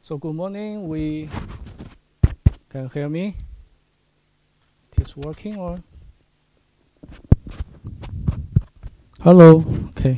So good morning. We can hear me. It is working or? Hello. Okay.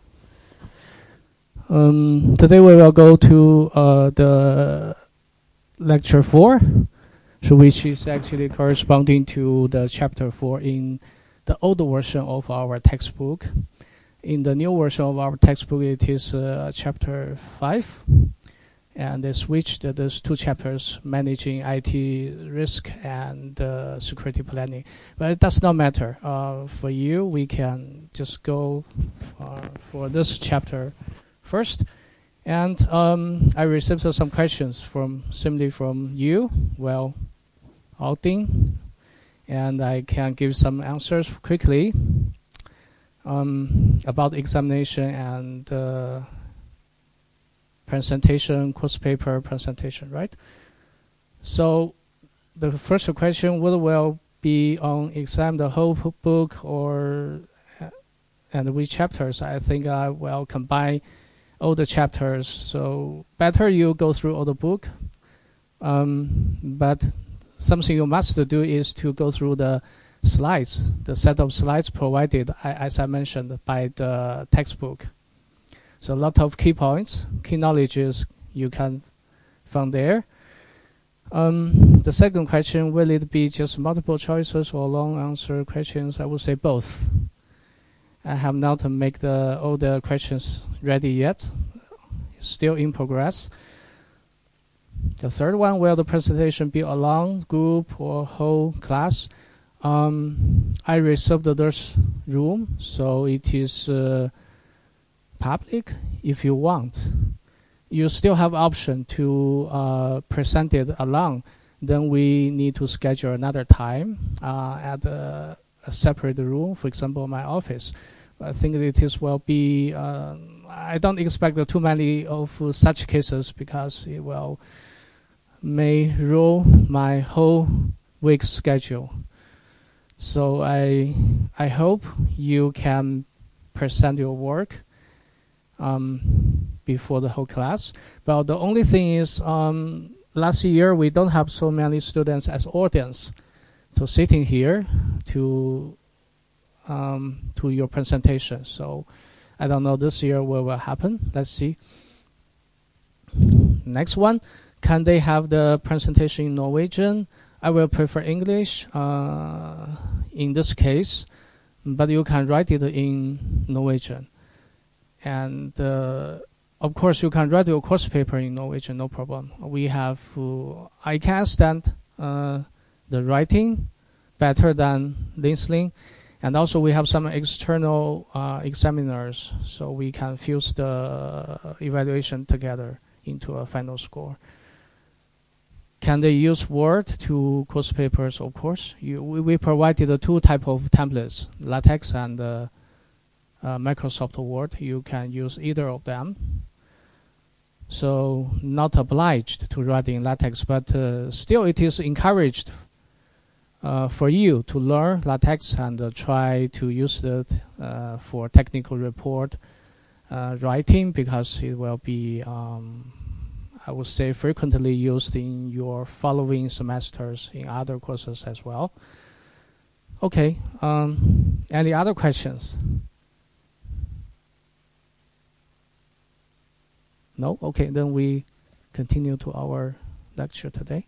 Today we will go to the lecture 4, so which is actually corresponding to the chapter 4 in the old version of our textbook. In the new version of our textbook, it is chapter 5. And they switched those two chapters, managing IT risk and security planning. But it does not matter. For you, we can just go for this chapter first. And I received some questions simply from you, Alding, and I can give some answers quickly about examination and presentation, course paper presentation, right? So the first question will be on exam the whole book and which chapters. I think I will combine all the chapters. So better you go through all the book. But something you must do is to go through the slides, the set of slides provided, as I mentioned, by the textbook. So a lot of key points, key knowledges you can find there. The second question, will it be just multiple choices or long answer questions? I would say both. I have not made all the questions ready yet. It's still in progress. The third one, will the presentation be a long group or whole class? I reserved this room, so it is public. If you want, you still have option to present it alone. Then we need to schedule another time at a separate room, for example, my office. I think it will be I don't expect too many of such cases because it may rule my whole week's schedule. So I hope you can present your work before the whole class. But the only thing is, last year we don't have so many students as audience, so sitting here to your presentation. So I don't know this year what will happen. Let's see. Next one, can they have the presentation in Norwegian? I will prefer English in this case, but you can write it in Norwegian. And of course, you can write your course paper in Norwegian, no problem. We have, I can stand the writing better than listening. And also we have some external examiners, so we can fuse the evaluation together into a final score. Can they use Word to course papers? Of course. We provided two type of templates, LaTeX and Microsoft Word. You can use either of them. So not obliged to write in LaTeX, but still it is encouraged for you to learn LaTeX and try to use it for technical report writing, because it will be, I would say, frequently used in your following semesters in other courses as well. Okay, any other questions? No? Okay, then we continue to our lecture today.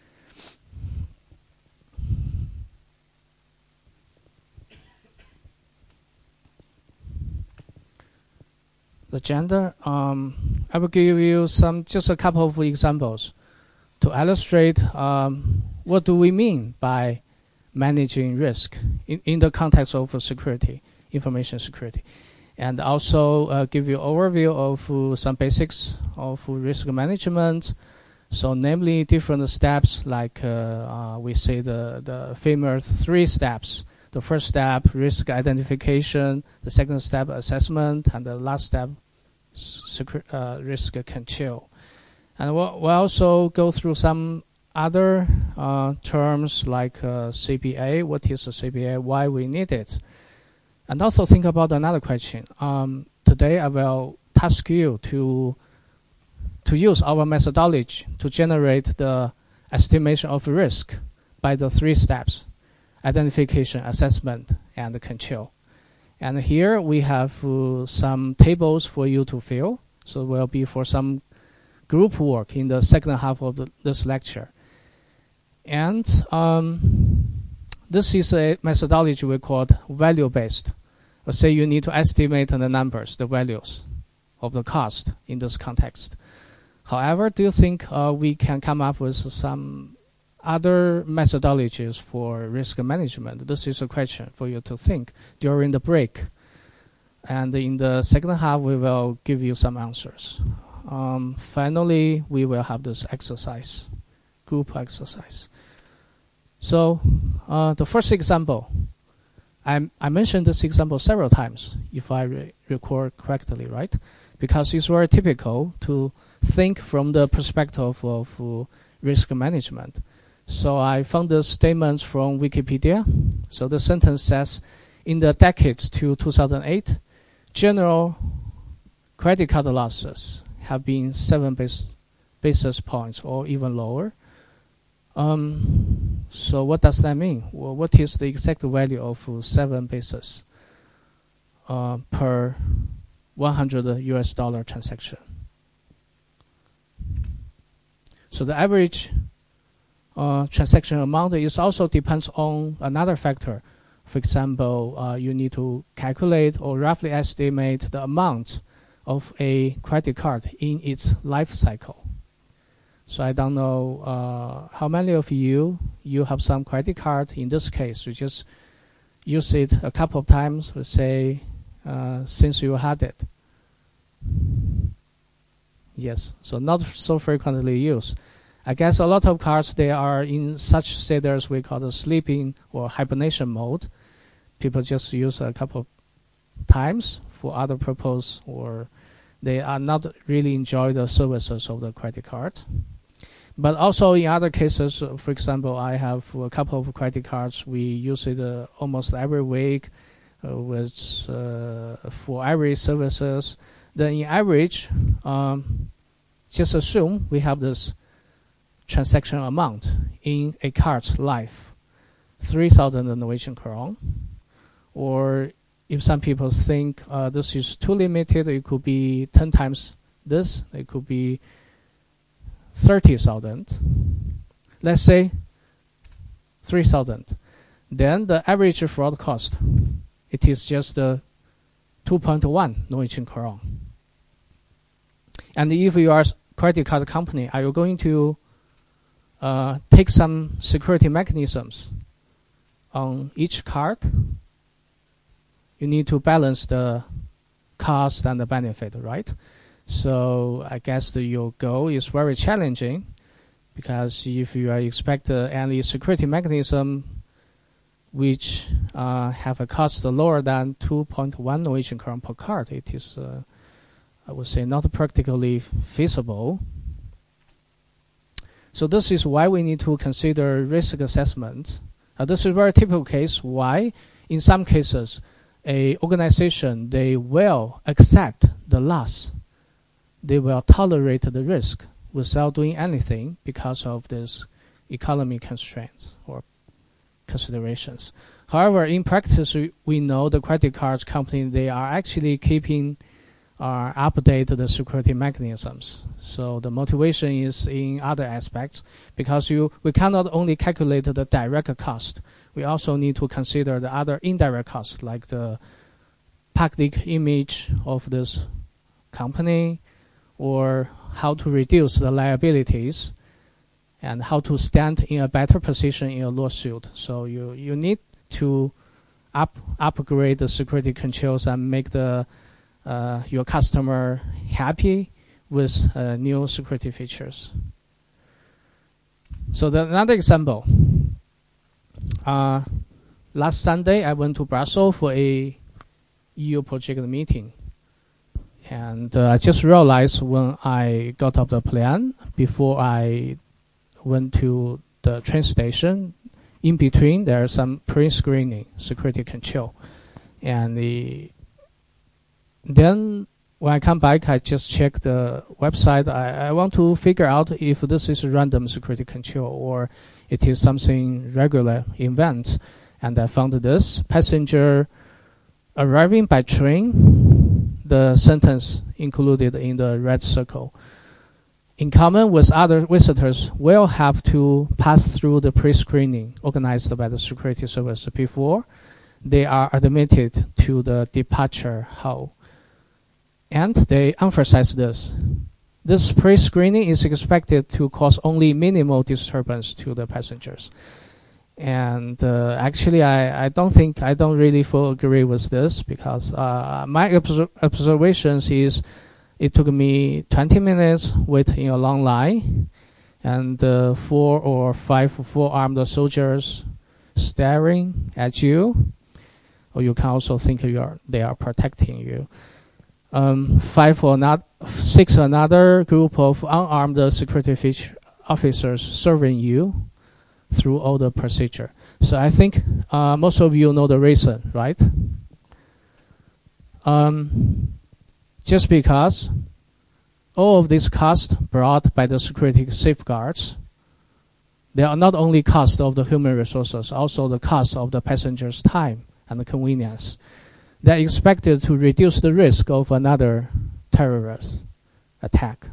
The gender, I will give you just a couple of examples to illustrate what do we mean by managing risk in the context of security, information security. And also give you overview of some basics of risk management. So namely different steps, like we say the famous 3 steps. The first step, risk identification. The second step, assessment. And the last step, risk control. And we'll also go through some other terms like CBA. What is a CBA? Why we need it? And also think about another question. Today I will task you to to use our methodology to generate the estimation of risk by the 3 steps: identification, assessment, and control. And here we have some tables for you to fill. So it will be for some group work in the second half of this lecture. And this is a methodology we call value-based. Let's say you need to estimate the numbers, the values of the cost in this context. However, do you think we can come up with some other methodologies for risk management? This is a question for you to think during the break. And in the second half, we will give you some answers. Finally, we will have this exercise, group exercise. So the first example, I mentioned this example several times, if I record correctly, right? Because it's very typical to think from the perspective of risk management. So I found the statements from Wikipedia. So the sentence says, in the decades to 2008, general credit card losses have been 7 basis points or even lower. So what does that mean? Well, what is the exact value of 7 basis per $100 transaction? So the average transaction amount is also depends on another factor. For example, you need to calculate or roughly estimate the amount of a credit card in its life cycle. So I don't know how many of you have some credit card. In this case, you just use it a couple of times, let's say, since you had it. Yes, so not so frequently used. I guess a lot of cards, they are in such status we call the sleeping or hibernation mode. People just use a couple of times for other purpose, or they are not really enjoy the services of the credit card. But also in other cases, for example, I have a couple of credit cards. We use it almost every week for every services. Then in average, just assume we have this transaction amount in a card's life, 3,000 Norwegian krone. Or if some people think this is too limited, it could be 10 times this. It could be 30,000. Let's say 3,000. Then the average fraud cost, it is just 2.1 Norwegian krone. And if you are a credit card company, are you going to take some security mechanisms on each card? You need to balance the cost and the benefit, right? So I guess your goal is very challenging, because if you expect any security mechanism which have a cost lower than 2.1 Norwegian krone per card, it is, I would say, not practically feasible. So this is why we need to consider risk assessment. This is a very typical case why, in some cases, a organization, they will accept the loss. They will tolerate the risk without doing anything because of this economy constraints or considerations. However, in practice, we know the credit card company, they are actually keeping update the security mechanisms. So the motivation is in other aspects, because we cannot only calculate the direct cost. We also need to consider the other indirect costs, like the public image of this company, or how to reduce the liabilities, and how to stand in a better position in a lawsuit. So you need to upgrade the security controls and make your customer happy with new security features. So another example. Last Sunday, I went to Brussels for a EU project meeting. And I just realized when I got off the plane, before I went to the train station, in between there's some pre-screening security control. And then when I come back, I just check the website. I want to figure out if this is a random security control or it is something regular event. And I found this passenger arriving by train, the sentence included in the red circle. In common with other visitors, will have to pass through the pre-screening organized by the security service before they are admitted to the departure hall. And they emphasize this. This pre-screening is expected to cause only minimal disturbance to the passengers. And actually, I don't really fully agree with this because my observations is it took me 20 minutes waiting in a long line, and 4 or 5 full-armed soldiers staring at you, or you can also think they are protecting you. 6 another group of unarmed security officers serving you through all the procedure. So I think most of you know the reason, right? Just because all of these costs brought by the security safeguards, they are not only cost of the human resources, also the cost of the passengers' time and the convenience. They are expected to reduce the risk of another terrorist attack.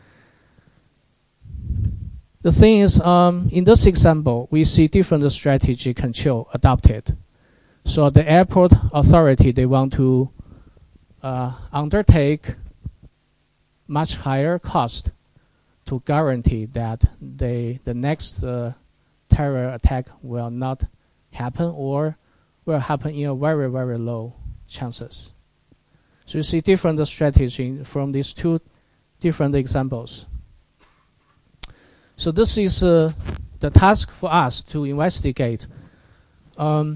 The thing is, in this example, we see different strategy control adopted. So the airport authority, they want to undertake much higher cost to guarantee that the next terror attack will not happen or will happen in a very, very low chances. So you see different strategy from these two different examples. So this is the task for us to investigate the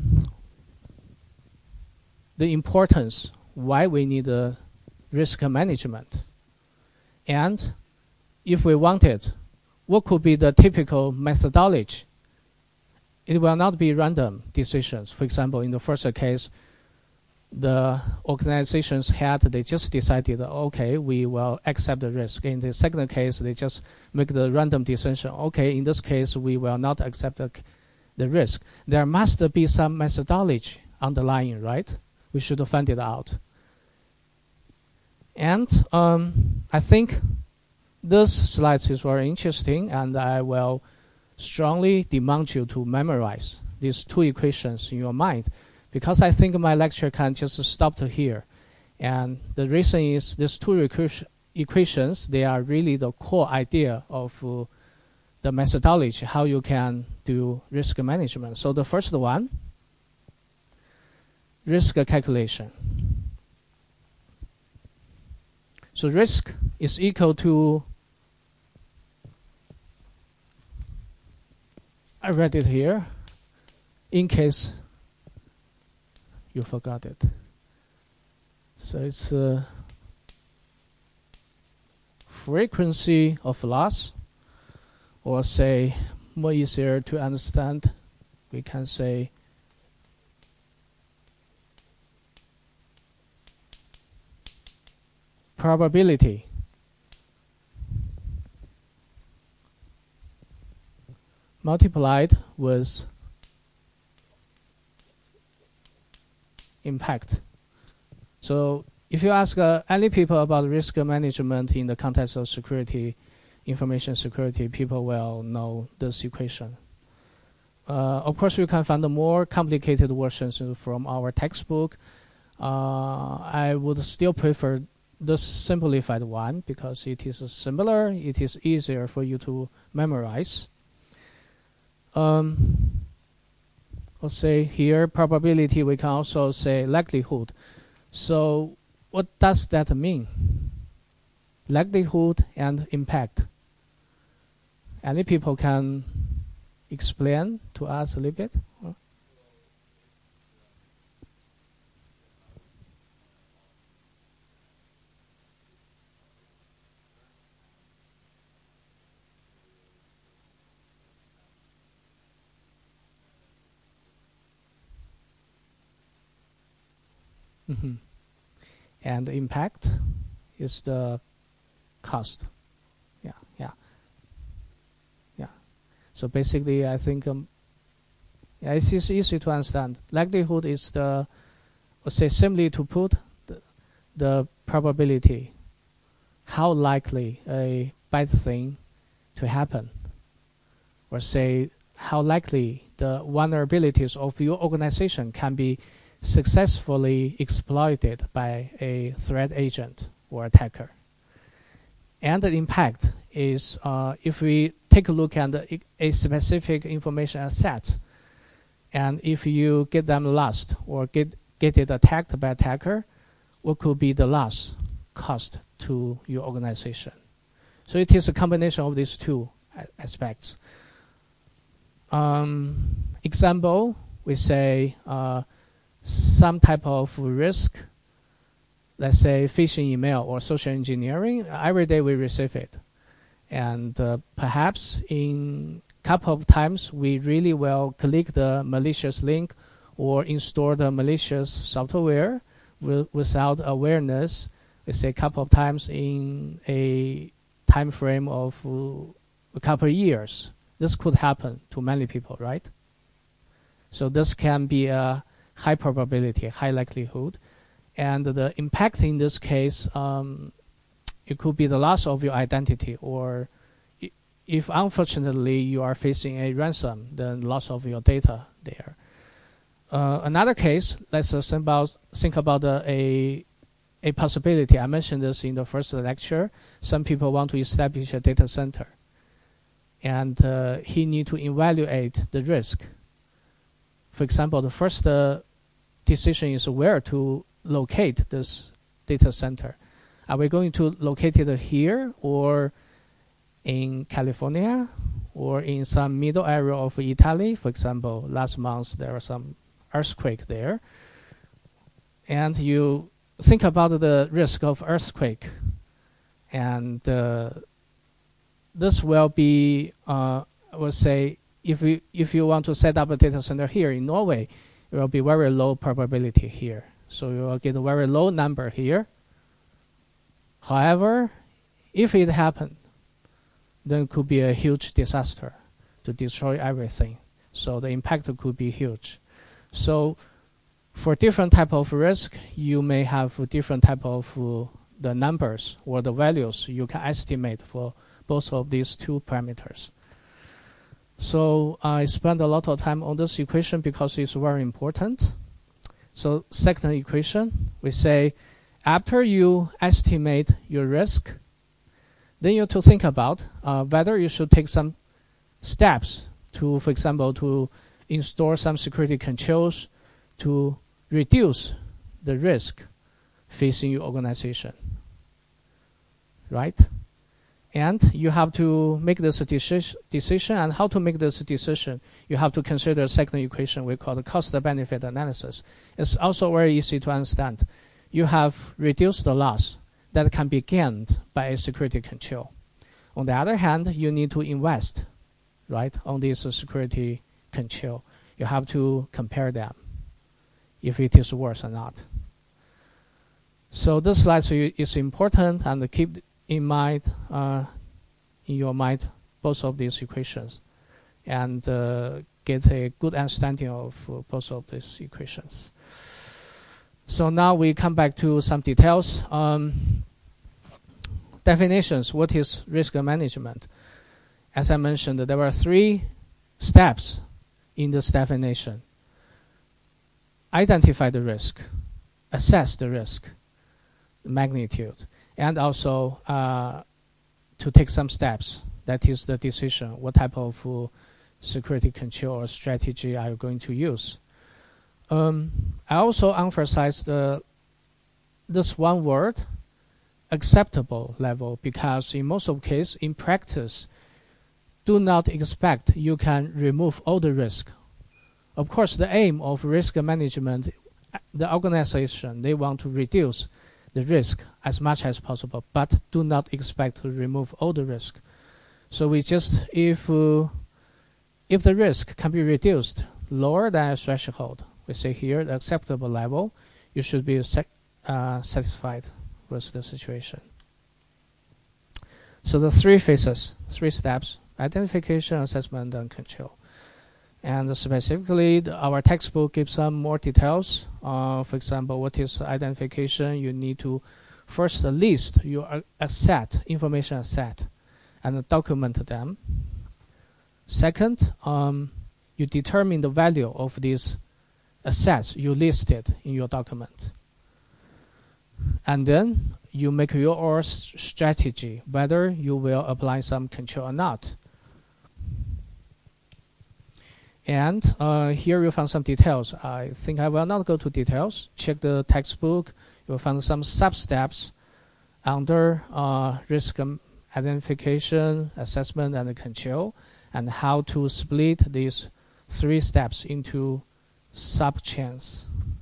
importance why we need risk management. And if we want it, what could be the typical methodology? It will not be random decisions. For example, in the first case, the organization's head, they just decided, okay, we will accept the risk. In the second case, they just make the random decision, okay, in this case, we will not accept the risk. There must be some methodology underlying, right? We should find it out. And I think this slide is very interesting, and I will strongly demand you to memorize these two equations in your mind, because I think my lecture can just stop here. And the reason is these two equations, they are really the core idea of the methodology, how you can do risk management. So the first one, risk calculation. So risk is equal to, I read it here, in case you forgot it. So it's frequency of loss, or say more easier to understand, we can say probability multiplied with impact. So if you ask any people about risk management in the context of security, information security, people will know this equation. Of course, you can find the more complicated versions from our textbook. I would still prefer the simplified one because it is similar, it is easier for you to memorize. Let's say here probability, we can also say likelihood. So what does that mean? Likelihood and impact. Any people can explain to us a little bit? And impact. is the cost. Yeah. So basically, I think it is easy to understand. Likelihood is the, let's say, simply to put the probability, how likely a bad thing to happen, or say how likely the vulnerabilities of your organization can be successfully exploited by a threat agent or attacker. And the impact is if we take a look at a specific information asset, and if you get them lost or get it attacked by attacker, what could be the loss cost to your organization? So it is a combination of these two aspects. Example, we say some type of risk, let's say phishing email or social engineering. Every day we receive it. And perhaps in a couple of times we really will click the malicious link or install the malicious software without awareness. We say a couple of times in a time frame of a couple of years. This could happen to many people, right? So this can be a high probability, high likelihood. And the impact in this case, it could be the loss of your identity, or if unfortunately you are facing a ransom, then loss of your data there. Another case, let's think about a possibility. I mentioned this in the first lecture. Some people want to establish a data center, and he need to evaluate the risk. For example, the first decision is where to locate this data center. Are we going to locate it here, or in California, or in some middle area of Italy? For example, last month there was some earthquake there. And you think about the risk of earthquake. And this will be, I would say, if you want to set up a data center here in Norway, it will be very low probability here. So you will get a very low number here. However, if it happened, then it could be a huge disaster to destroy everything. So the impact could be huge. So for different type of risk, you may have different type of the numbers or the values you can estimate for both of these two parameters. So I spent a lot of time on this equation because it's very important. So second equation, we say after you estimate your risk, then you have to think about whether you should take some steps to, for example, to install some security controls to reduce the risk facing your organization, right? And you have to make this decision, and how to make this decision, you have to consider the second equation we call the cost-benefit analysis. It's also very easy to understand. You have reduced the loss that can be gained by a security control. On the other hand, you need to invest, right, on this security control. You have to compare them, if it is worth or not. So this slide is important, and keep in mind, in your mind, both of these equations, and get a good understanding of both of these equations. So now we come back to some details. Definitions. What is risk management? As I mentioned, there were 3 steps in this definition. Identify the risk, assess the risk, the magnitude, and also to take some steps. That is the decision. What type of security control or strategy are you going to use? I also emphasize this one word, acceptable level, because in most of cases, in practice, do not expect you can remove all the risk. Of course, the aim of risk management, the organization, they want to reduce the risk as much as possible, but do not expect to remove all the risk. So we just, if the risk can be reduced lower than a threshold, we say here the acceptable level, you should be satisfied with the situation. So the 3 phases, 3 steps: identification, assessment, and control. And specifically, our textbook gives some more details. For example, what is identification? You need to first list your asset, information asset, and document them. Second, you determine the value of these assets you listed in your document. And then you make your strategy, whether you will apply some control or not. And here you find some details. I think I will not go to details. Check the textbook. You will find some sub-steps under risk identification, assessment, and control, and how to split these 3 steps into sub-chains.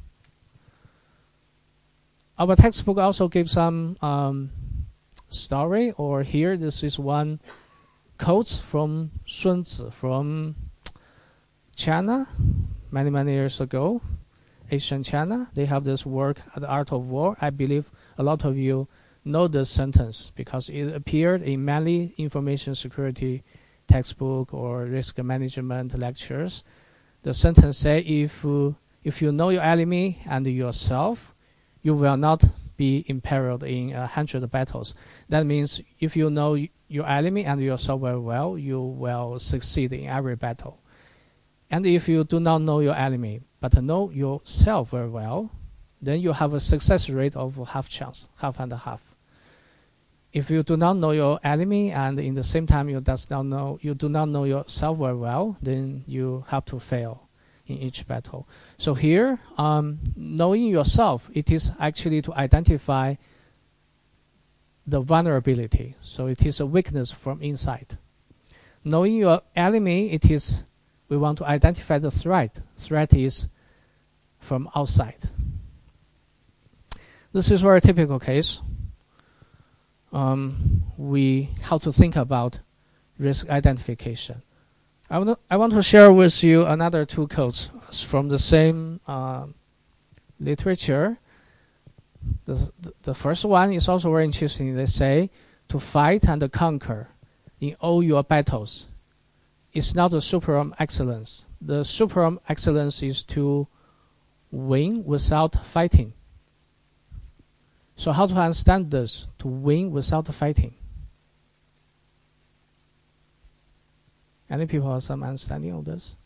Our textbook also gives some story, or here this is one quote from Sun Tzu from China, many years ago, ancient China. They have this work, The Art of War. I believe a lot of you know this sentence because it appeared in many information security textbook or risk management lectures. The sentence says, if you know your enemy and yourself, you will not be imperiled in 100 battles. That means if you know your enemy and yourself very well, you will succeed in every battle. And if you do not know your enemy, but know yourself very well, then you have a success rate of half and half. If you do not know your enemy and in the same time you do not know yourself very well, then you have to fail in each battle. So here, knowing yourself, it is actually to identify the vulnerability. So it is a weakness from inside. Knowing your enemy, it is we want to identify the threat. Threat is from outside. This is a very typical case. How to think about risk identification. I want to share with you another 2 quotes from the same literature. The first one is also very interesting. They say, to fight and conquer in all your battles is not the supreme excellence. The supreme excellence is to win without fighting. So how to understand this? To win without fighting. Any people have some understanding of this?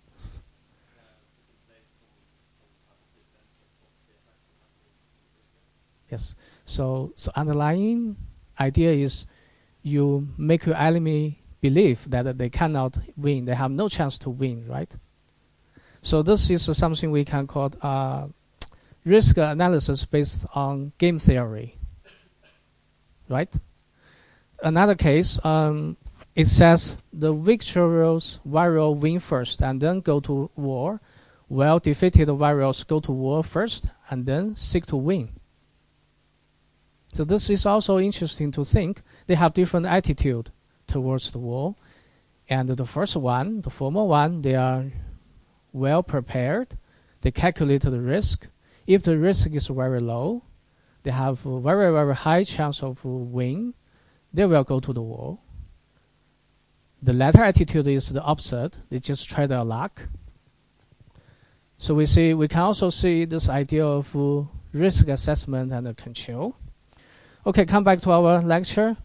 Yes. So underlying idea is you make your enemy believe that they cannot win. They have no chance to win, right? So this is something we can call risk analysis based on game theory, right? Another case, it says the victorious warrior win first and then go to war, while defeated warriors go to war first and then seek to win. So this is also interesting to think. They have different attitude towards the war. And the first one, the former one, they are well prepared. They calculate the risk. If the risk is very low, they have a very, very high chance of win. They will go to the war. The latter attitude is the opposite. They just try their luck. So we can also see this idea of risk assessment and control. Okay, come back to our lecture.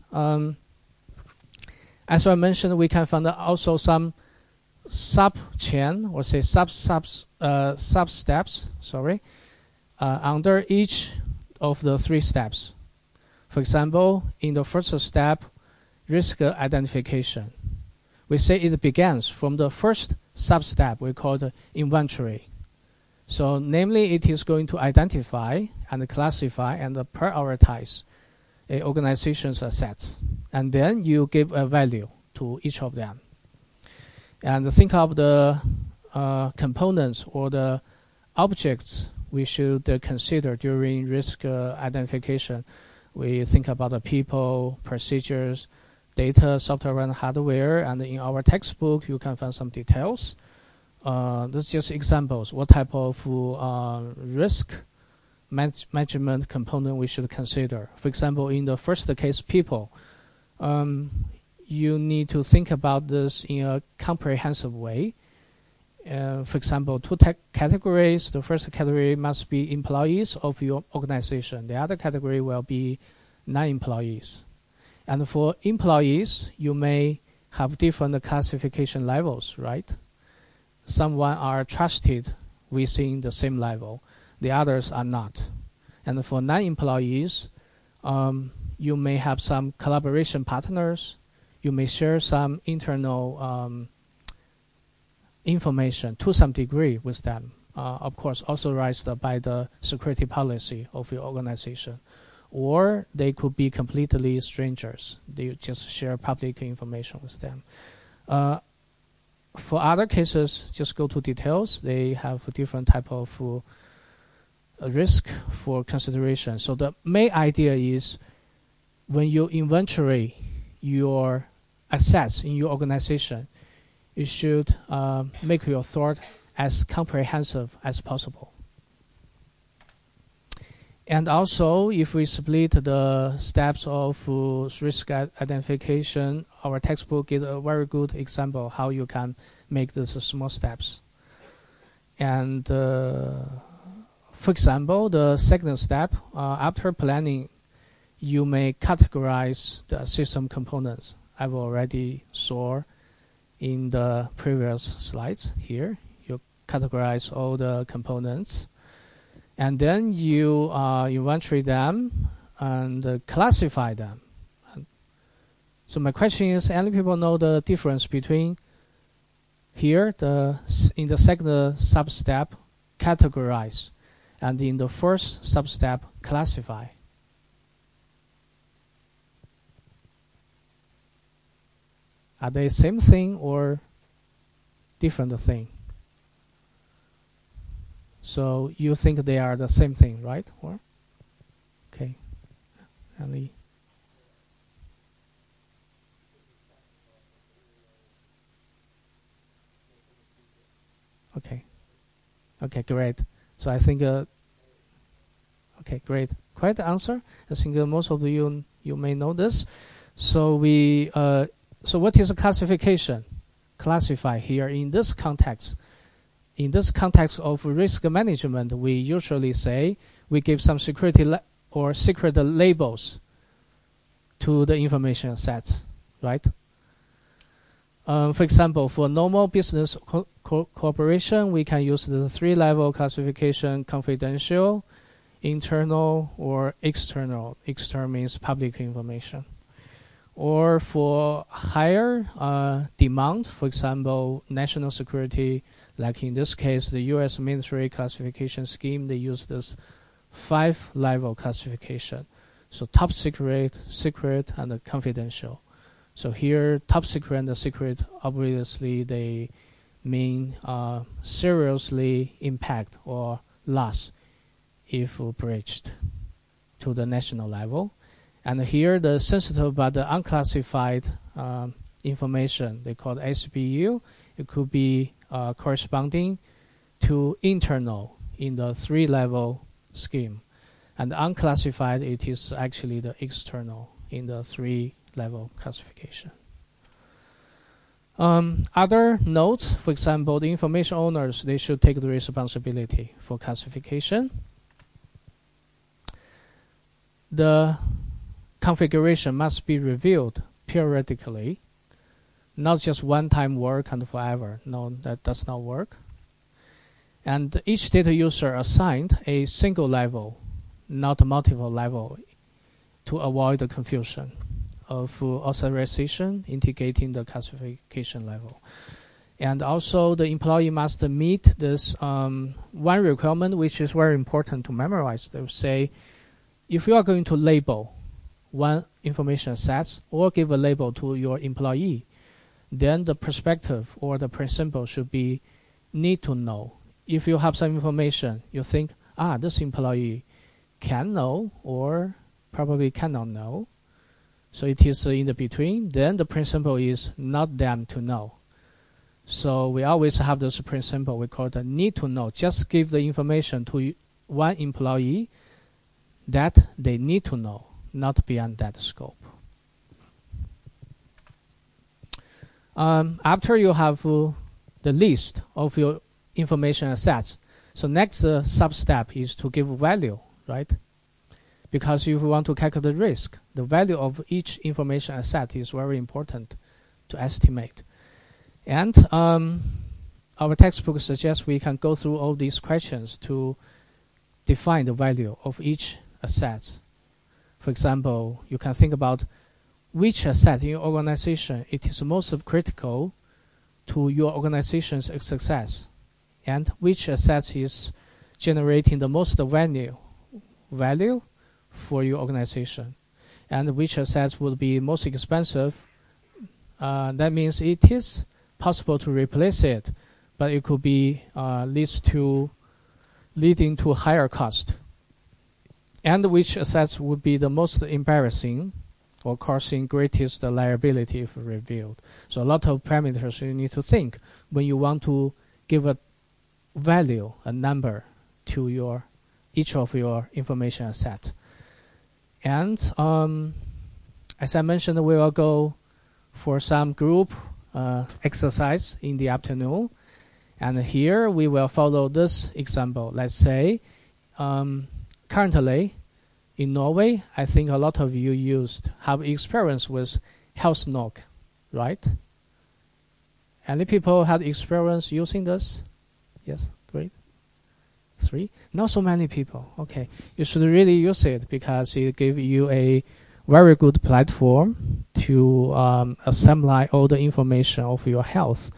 As I mentioned, we can find also some sub-chain, or say sub-steps, under each of the 3 steps. For example, in the first step, risk identification. We say it begins from the first sub-step we call the inventory. So namely, it is going to identify and classify and prioritize a organization's assets. And then you give a value to each of them. And think of the components or the objects we should consider during risk identification. We think about the people, procedures, data, software, and hardware. And in our textbook, you can find some details. This is just examples. What type of risk management component we should consider. For example, in the first case, people, you need to think about this in a comprehensive way. For example, two categories. The first category must be employees of your organization. The other category will be non-employees. And for employees, you may have different classification levels, right? Some are trusted within the same level. The others are not. And for non-employees, you may have some collaboration partners. You may share some internal information to some degree with them. Of course, authorized by the security policy of your organization. Or they could be completely strangers. They just share public information with them. For other cases, just go to details. They have a different type of risk for consideration. So the main idea is when you inventory your assets in your organization, you should make your thought as comprehensive as possible. And also, if we split the steps of risk identification, our textbook gives a very good example how you can make these small steps. And for example, the second step, after planning, you may categorize the system components. I've already saw in the previous slides here. You categorize all the components. And then you inventory them and classify them. So my question is, any people know the difference between here, in the second sub-step, categorize, and in the first sub-step, classify? Are they same thing or different thing? So you think they are the same thing, right? Or okay, Ali. Okay, great. So I think okay, great. Quite the answer. I think most of you may know this. So so what is a classification? Classify here in this context. In this context of risk management, we usually say we give some security or secret labels to the information sets, right? For example, for normal business cooperation, we can use the 3-level classification: confidential, internal, or external. External means public information. Or for higher demand, for example, national security, like in this case, the U.S. military classification scheme, they use this 5-level classification. So top secret, secret, and confidential. So here, top secret and the secret, obviously, they mean seriously impact or loss if breached to the national level. And here, the sensitive but the unclassified information, they call it SBU. It could be corresponding to internal in the 3-level scheme. And unclassified, it is actually the external in the 3-level classification. Other notes, for example, the information owners, they should take the responsibility for classification. The configuration must be reviewed periodically, not just one-time work and forever. No, that does not work. And each data user assigned a single level, not multiple level, to avoid the confusion of authorization indicating the classification level. And also the employee must meet this one requirement, which is very important to memorize. They will say, if you are going to label one information set or give a label to your employee, then the perspective or the principle should be need to know. If you have some information, you think, this employee can know or probably cannot know. So it is in the between. Then the principle is not them to know. So we always have this principle we call the need to know. Just give the information to one employee that they need to know, not beyond that scope. After you have the list of your information assets, so next sub-step is to give value, right? Because if you want to calculate the risk, the value of each information asset is very important to estimate. And our textbook suggests we can go through all these questions to define the value of each asset. For example, you can think about which asset in your organization it is most critical to your organization's success, and which asset is generating the most value for your organization, and which assets would be most expensive. That means it is possible to replace it, but it could be leading to higher cost. And which assets would be the most embarrassing or causing greatest liability if revealed. So a lot of parameters you need to think when you want to give a value, a number, to each of your information assets. And as I mentioned, we will go for some group exercise in the afternoon. And here we will follow this example. Let's say currently in Norway, I think a lot of you have experience with HealthNog, right? Any people had experience using this? Yes, great. 3? Not so many people. Okay, you should really use it because it gives you a very good platform to assemble all the information of your health.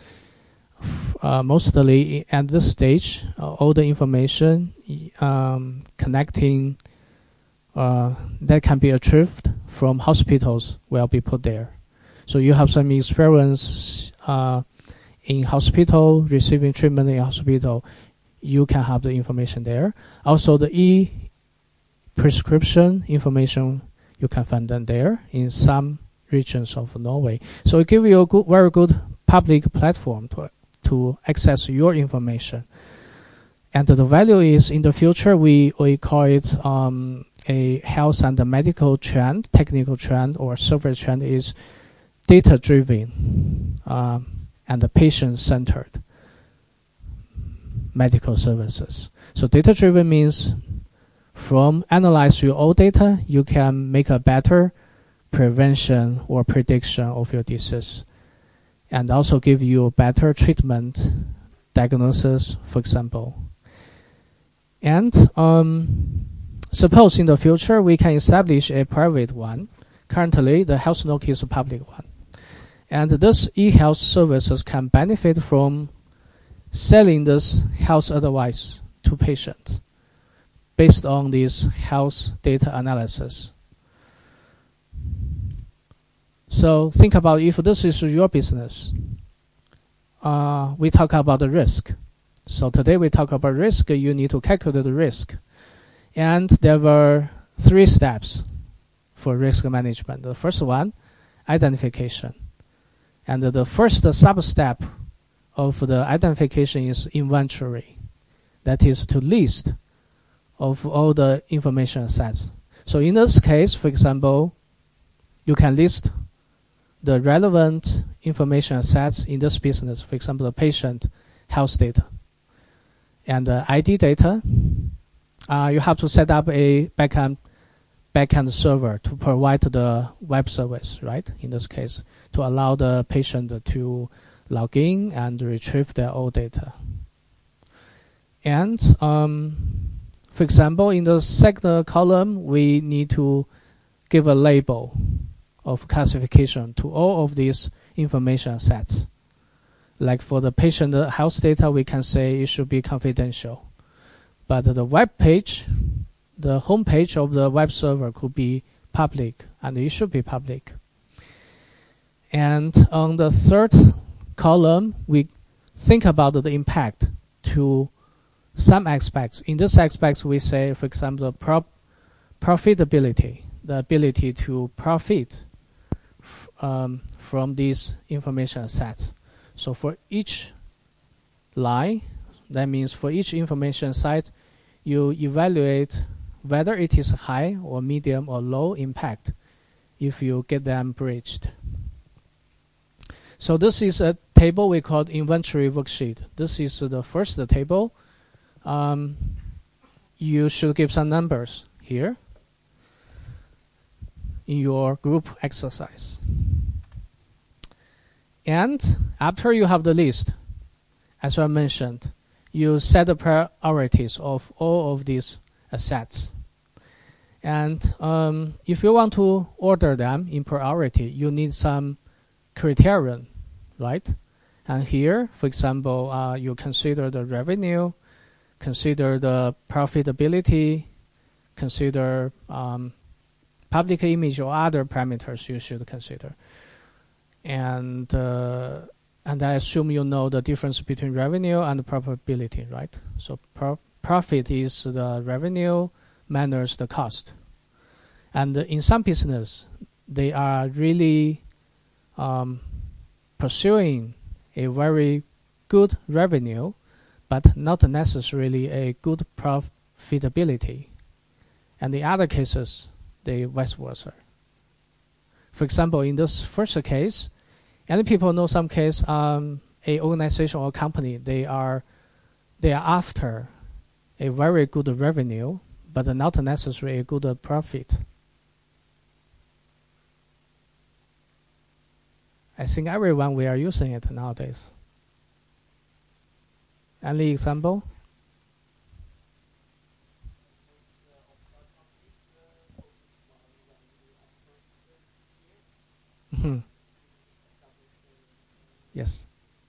Mostly at this stage, all the information connecting that can be retrieved from hospitals will be put there. So you have some experience in hospital, receiving treatment in hospital, you can have the information there. Also the e-prescription information, you can find them there in some regions of Norway. So it gives you a very good public platform to access your information. And the value is, in the future, we call it a health and a medical trend, technical trend, or service trend is data-driven and patient-centered medical services. So data-driven means from analyze your old data, you can make a better prevention or prediction of your disease, and also give you better treatment diagnosis, for example. And suppose in the future we can establish a private one. Currently, the HealthNog is a public one. And this e-health services can benefit from selling this health advice to patients based on this health data analysis. So think about if this is your business. We talk about the risk. So today we talk about risk. You need to calculate the risk. And there were 3 steps for risk management. The first one, identification. And the first sub-step of the identification is inventory. That is to list of all the information sets. So in this case, for example, you can list the relevant information sets in this business. For example, the patient health data and the ID data. You have to set up a backend server to provide the web service, right? In this case, to allow the patient to log in and retrieve their old data. And for example, in the second column, we need to give a label of classification to all of these information sets. Like for the patient health data, we can say it should be confidential. But the web page, the home page of the web server could be public, and it should be public. And on the third column, we think about the impact to some aspects. In this aspect, we say, for example, profitability, the ability to profit from these information sets. So for each line, that means for each information set, you evaluate whether it is high or medium or low impact if you get them bridged. So this is a table we call inventory worksheet. This is the first table. You should give some numbers here in your group exercise. And after you have the list, as I mentioned, you set the priorities of all of these assets. And if you want to order them in priority, you need some criterion, right? And here, for example, you consider the revenue, consider the profitability, consider public image or other parameters you should consider. And I assume you know the difference between revenue and profitability, right? So profit is the revenue minus the cost. And in some business, they are really pursuing a very good revenue, but not necessarily a good profitability. And in other cases, they vice versa. For example, in this first case, and people know some case, a organization or company, they are after a very good revenue, but not necessarily a good profit. I think everyone we are using it nowadays. Any example? Mm-hmm. Yes.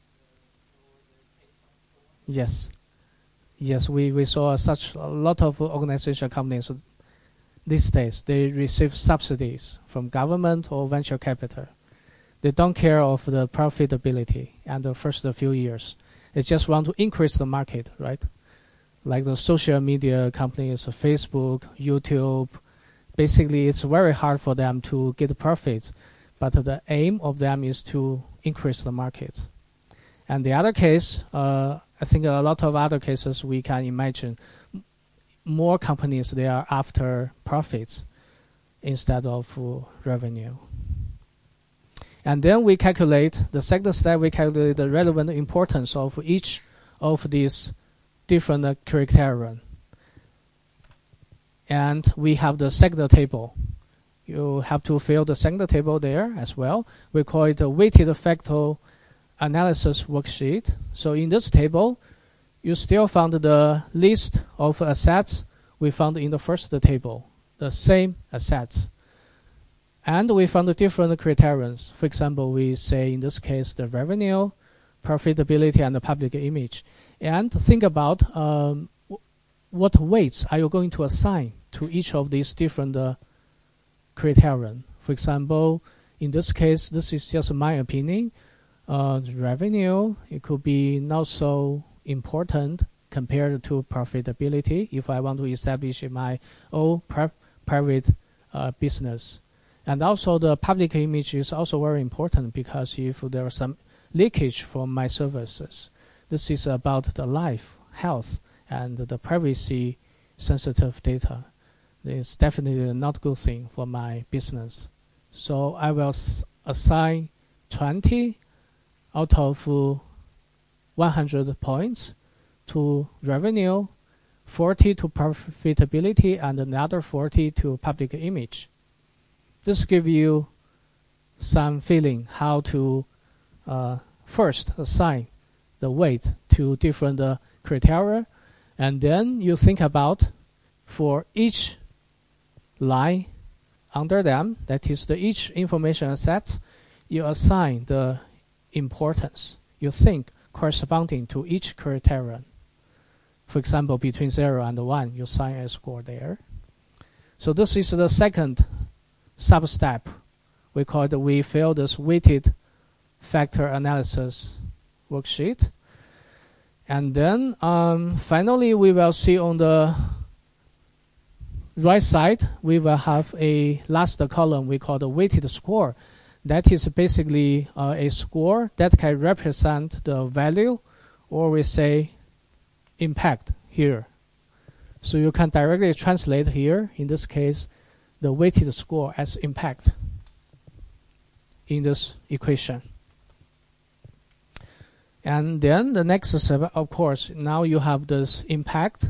Yes. Yes, we saw such a lot of organization companies these days. They receive subsidies from government or venture capital. They don't care of the profitability and the first few years. They just want to increase the market, right? Like the social media companies, Facebook, YouTube. Basically, it's very hard for them to get profits, but the aim of them is to increase the market. And the other case, I think a lot of other cases we can imagine, more companies, they are after profits instead of revenue. And then we calculate, the second step, we calculate the relevant importance of each of these different criteria. And we have the second table. You have to fill the second table there as well. We call it the weighted factor analysis worksheet. So in this table, you still found the list of assets we found in the first table, the same assets. And we found the different criteria. For example, we say in this case the revenue, profitability, and the public image. And think about what weights are you going to assign to each of these different criteria. For example, in this case, this is just my opinion. Revenue, it could be not so important compared to profitability if I want to establish my own private business. And also the public image is also very important because if there is some leakage from my services, this is about the life, health, and the privacy sensitive data. It's definitely not a good thing for my business. So I will assign 20 out of 100 points to revenue, 40 to profitability, and another 40 to public image. This gives you some feeling how to first assign the weight to different criteria, and then you think about for each line under them, that is the each information assets, you assign the importance you think corresponding to each criterion. For example, between 0 and 1, you assign a score there. So this is the second sub-step. We call it, we fill this weighted factor analysis worksheet. And then finally, we will see on the right side, we will have a last column we call the weighted score. That is basically a score that can represent the value, or we say impact here. So you can directly translate here, in this case, the weighted score as impact in this equation. And then the next step, of course, now you have this impact.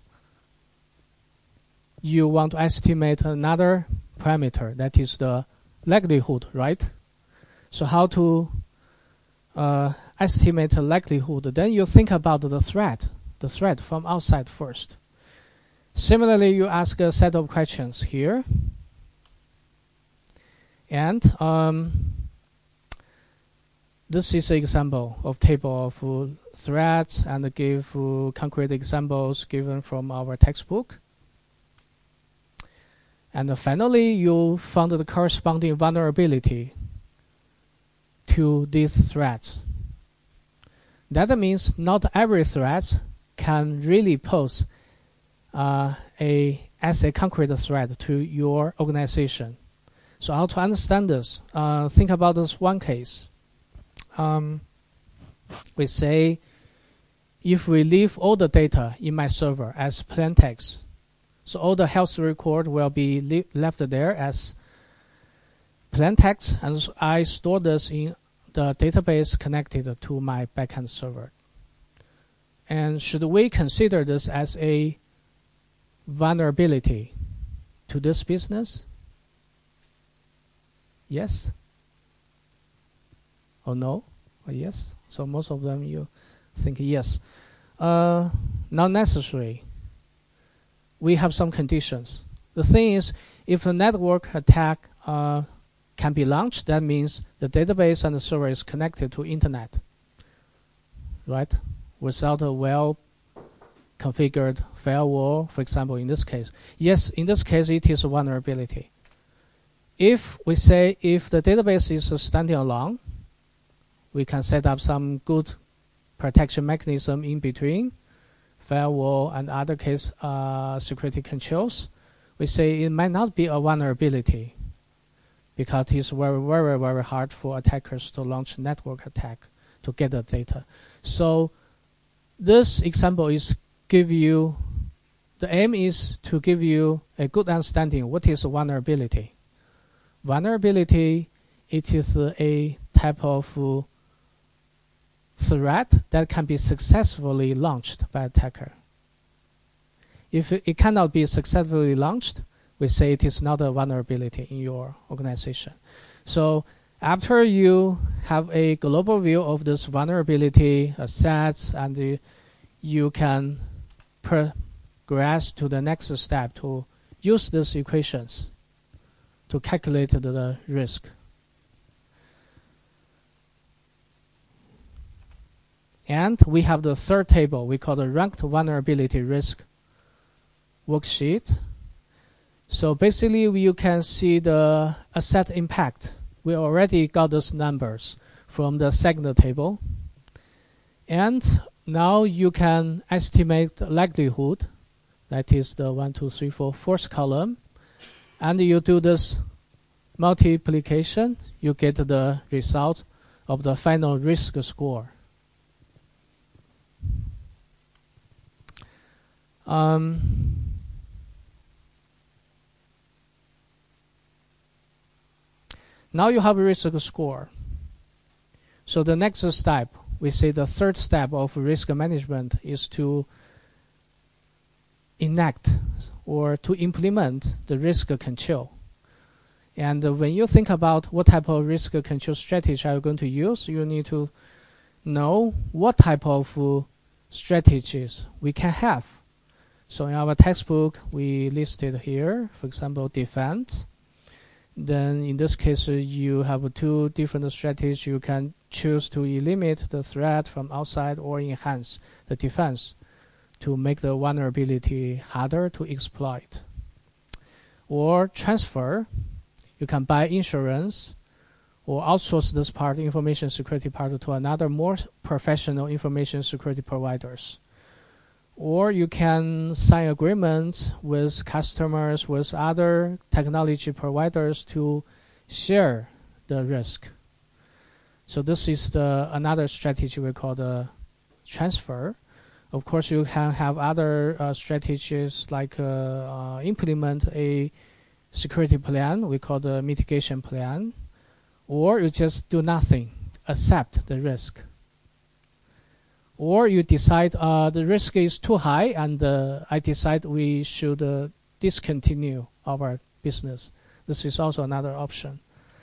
You want to estimate another parameter, that is the likelihood, right? So how to estimate the likelihood? Then you think about the threat from outside first. Similarly, you ask a set of questions here. And this is an example of table of threats, and give concrete examples given from our textbook. And finally, you found the corresponding vulnerability to these threats. That means not every threat can really pose as a concrete threat to your organization. So how to understand this? Think about this one case. We say, if we leave all the data in my server as plain text, so all the health record will be left there as plain text, and I store this in the database connected to my backend server. And should we consider this as a vulnerability to this business? Yes? Or no? Or yes? So most of them you think yes. Not necessary. We have some conditions. The thing is, if a network attack can be launched, that means the database and the server is connected to internet, right? Without a well-configured firewall, for example, in this case. Yes, in this case, it is a vulnerability. If we say if the database is standing alone, we can set up some good protection mechanism in between firewall and other case security controls. We say it might not be a vulnerability because it's very, very, very hard for attackers to launch network attack to get the data. So this example is the aim is to give you a good understanding what is a vulnerability. Vulnerability, it is a type of threat that can be successfully launched by attacker. If it cannot be successfully launched, we say it is not a vulnerability in your organization. So after you have a global view of this vulnerability assets, and you can progress to the next step to use these equations to calculate the risk. And we have the third table we call the ranked vulnerability risk worksheet. So basically you can see the asset impact. We already got those numbers from the second table. And now you can estimate the likelihood. That is the 1, 2, 3, 4, fourth column. And you do this multiplication, you get the result of the final risk score. Now you have a risk score. So the next step, we say the third step of risk management is to enact or to implement the risk control. And when you think about what type of risk control strategy are you going to use, you need to know what type of strategies we can have. So in our textbook, we listed here, for example, defense. Then in this case, you have two different strategies. You can choose to eliminate the threat from outside or enhance the defense to make the vulnerability harder to exploit. Or transfer, you can buy insurance or outsource this part, information security part, to another more professional information security providers. Or you can sign agreements with customers, with other technology providers to share the risk. So this is another strategy we call the transfer. Of course, you can have other strategies like implement a security plan, we call the mitigation plan, or you just do nothing, accept the risk. Or you decide the risk is too high and I decide we should discontinue our business. This is also another option.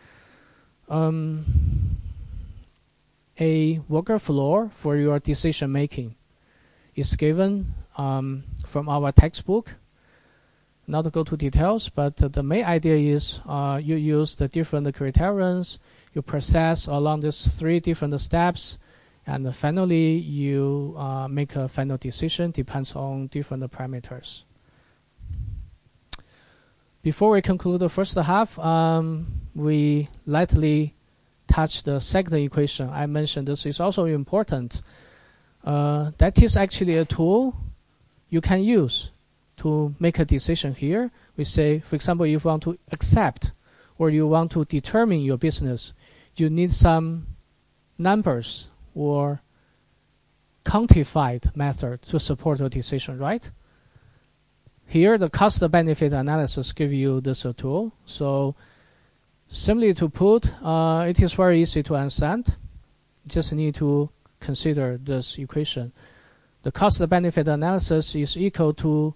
A worker floor for your decision making is given from our textbook. Not to go to details, but the main idea is you use the different criterions, you process along these 3 different steps, and finally you make a final decision, depends on different parameters. Before we conclude the first half, we lightly touch the second equation. I mentioned this is also important. That is actually a tool you can use to make a decision here. We say, for example, if you want to accept or you want to determine your business, you need some numbers or quantified method to support your decision, right? Here, the cost-benefit analysis gives you this tool. So, simply to put, it is very easy to understand. Just need to consider this equation. The cost-benefit analysis is equal to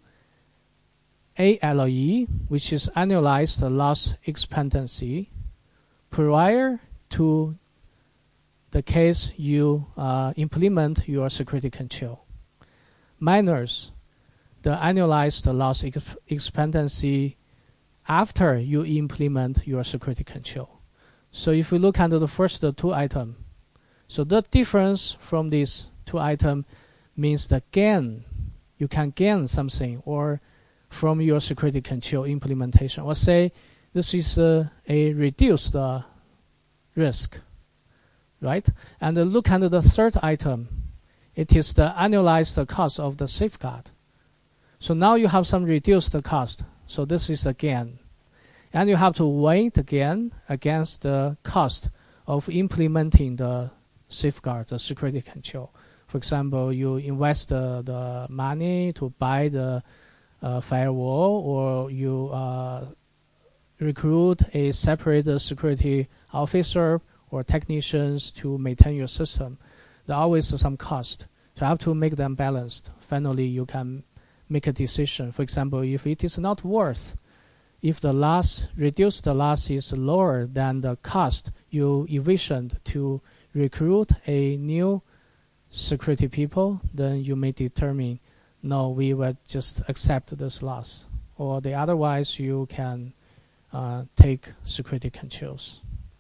ALE, which is annualized loss expectancy, prior to the case you implement your security control, minus the annualized loss expectancy after you implement your security control. So if we look at the first 2 items, so the difference from these 2 items means the gain. You can gain something or from your security control implementation. Or say this is a reduced risk, right? And look at the third item. It is the annualized cost of the safeguard. So now you have some reduced cost. So this is a gain. And you have to weigh the gain against the cost of implementing the safeguard, the security control. For example, you invest the money to buy the firewall, or you recruit a separate security officer or technicians to maintain your system. There are always some cost. So you have to make them balanced. Finally, you can make a decision. For example, if it is not worth, if the loss, reduced the loss is lower than the cost you envisioned to recruit a new security people, then you may determine, no, we will just accept this loss. Or otherwise, you can take security controls.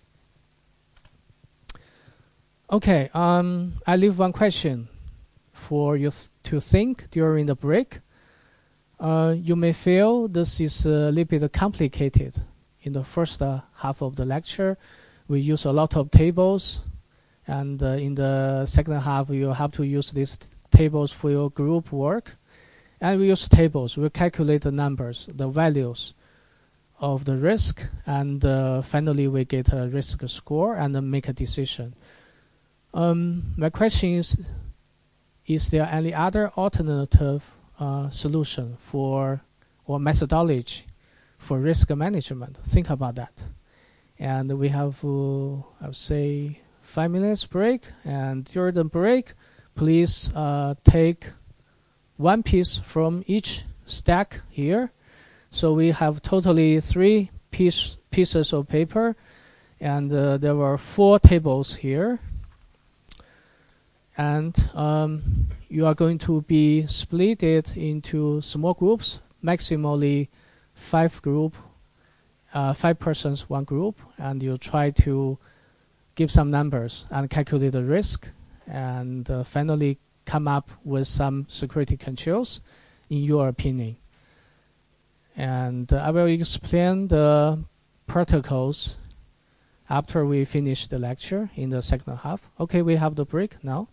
Okay, I leave one question for you to think during the break. You may feel this is a little bit complicated. In the first half of the lecture, we use a lot of tables, and in the second half, you have to use these tables for your group work. And we use tables. We calculate the numbers, the values of the risk, and finally we get a risk score and then make a decision. My question is there any other alternative solution for or methodology for risk management? Think about that. And we have, I would say, 5 minutes break. And during the break, please take one piece from each stack here. So we have totally 3 pieces of paper, and there were 4 tables here. And you are going to be split it into small groups, maximally 5 persons, 1 group, and you try to give some numbers and calculate the risk, and finally come up with some security controls in your opinion. And I will explain the protocols after we finish the lecture in the second half. Okay, we have the break now.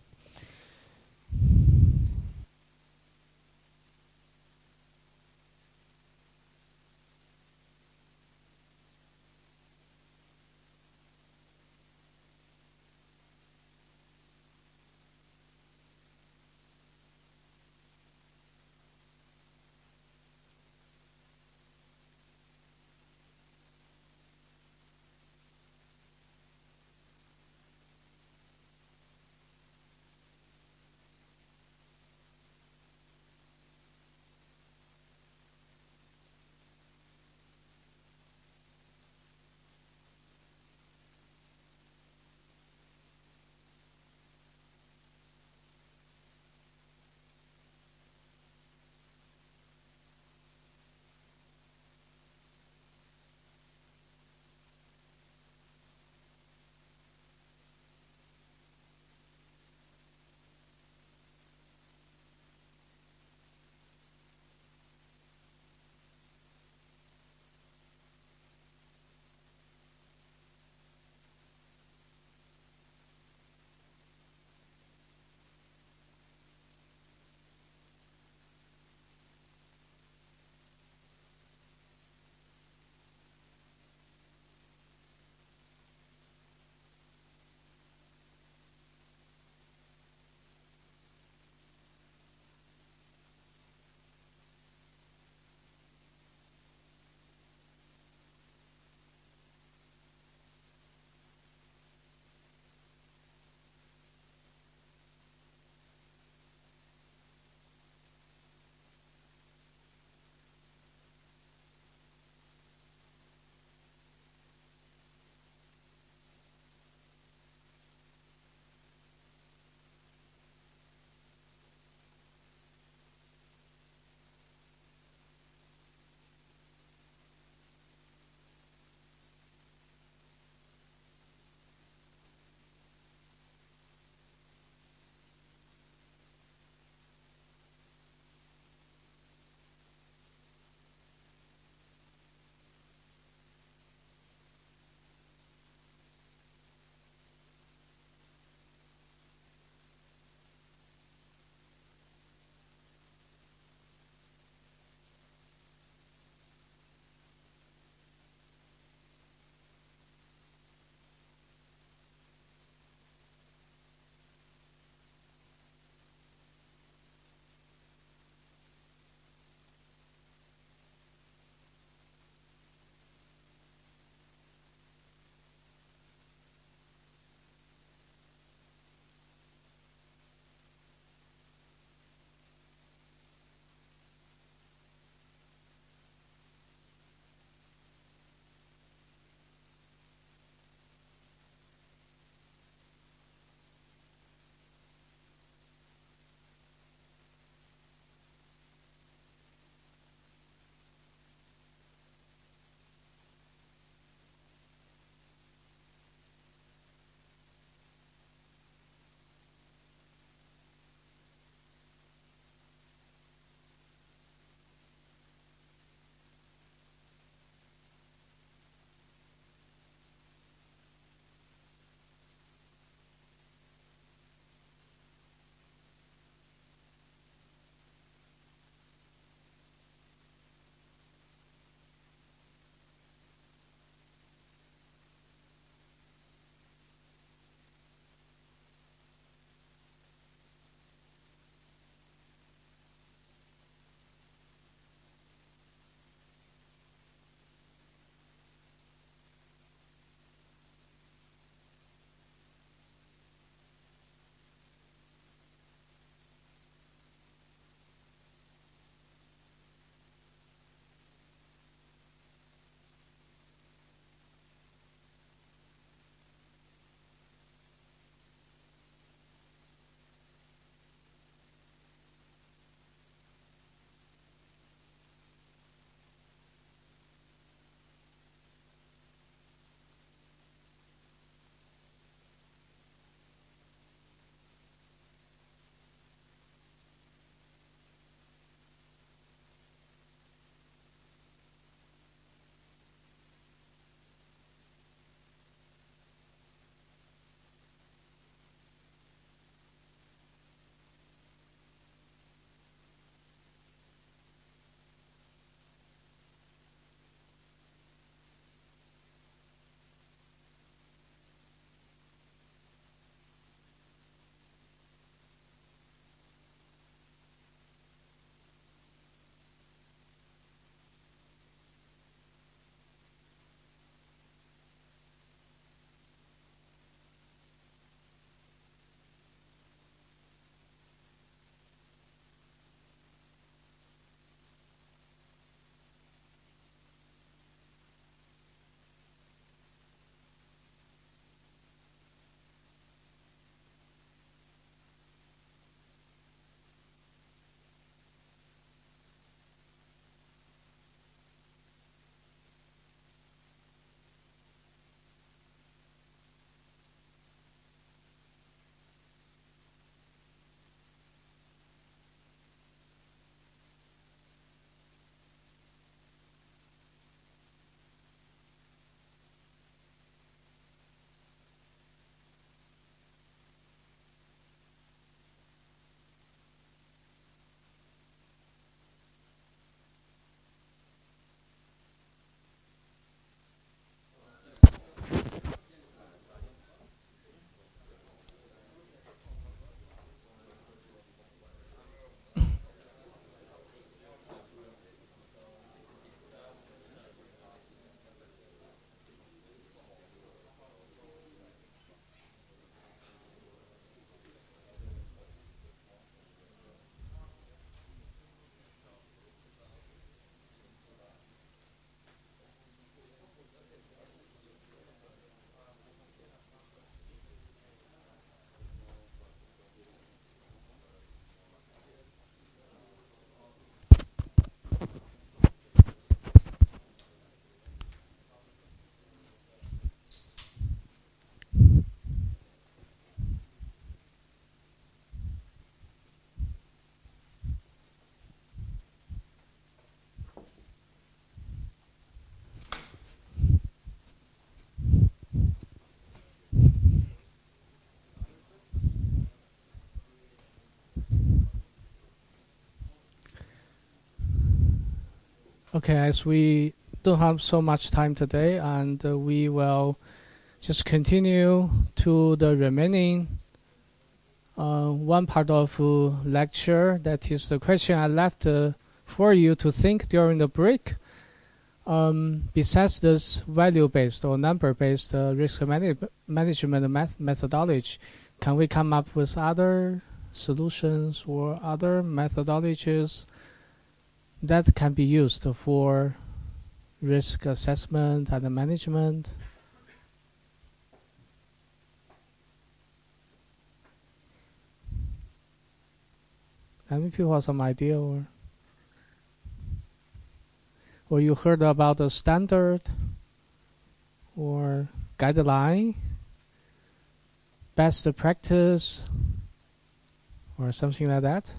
Okay, as we don't have so much time today, and we will just continue to the remaining one part of lecture. That is the question I left for you to think during the break. Besides this value-based or number-based risk management methodology, can we come up with other solutions or other methodologies that can be used for risk assessment and management? Any people have some idea, or you heard about the standard or guideline, best practice, or something like that?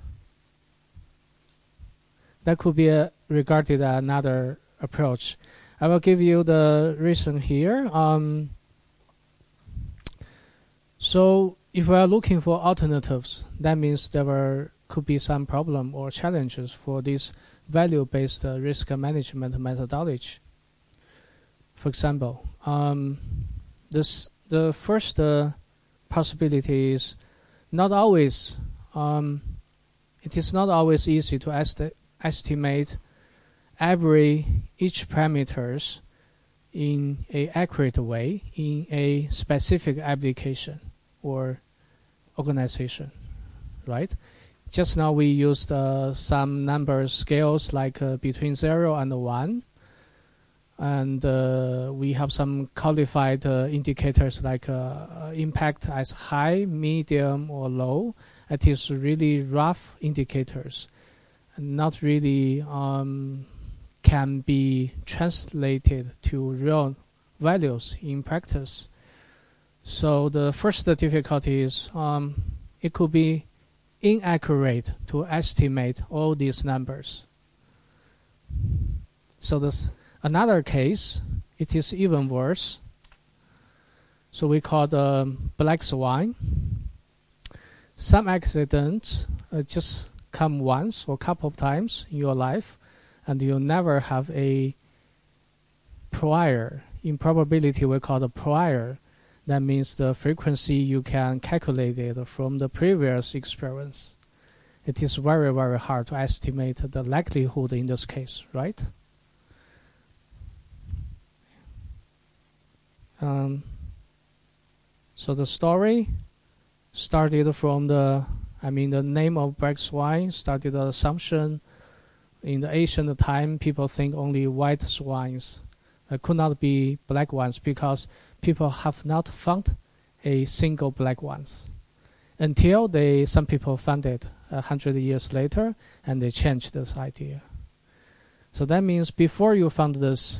That could be regarded another approach. I will give you the reason here. So if we are looking for alternatives, that means there could be some problem or challenges for this value-based risk management methodology. For example, the first possibility is not always. It is not always easy to estimate each parameters in an accurate way in a specific application or organization, right? Just now we used some number scales like between 0 and 1, and we have some qualified indicators like impact as high, medium, or low. It is really rough indicators, not really can be translated to real values in practice. So the first difficulty is it could be inaccurate to estimate all these numbers. So this another case, it is even worse. So we call the black swan. Some accidents just come once or a couple of times in your life, and you never have a prior. In probability, we call the prior. That means the frequency you can calculate it from the previous experience. It is very, very hard to estimate the likelihood in this case, right? So the story started from the name of black swan started the assumption. In the ancient time, people think only white swans. There could not be black ones because people have not found a single black ones until some people found it 100 years later, and they changed this idea. So that means before you found this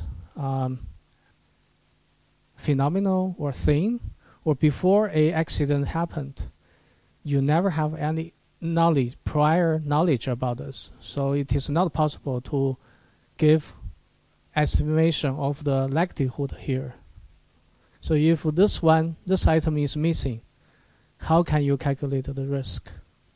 phenomenon or thing, or before a accident happened, you never have any prior knowledge about this. So it is not possible to give estimation of the likelihood here. So if this item is missing, how can you calculate the risk?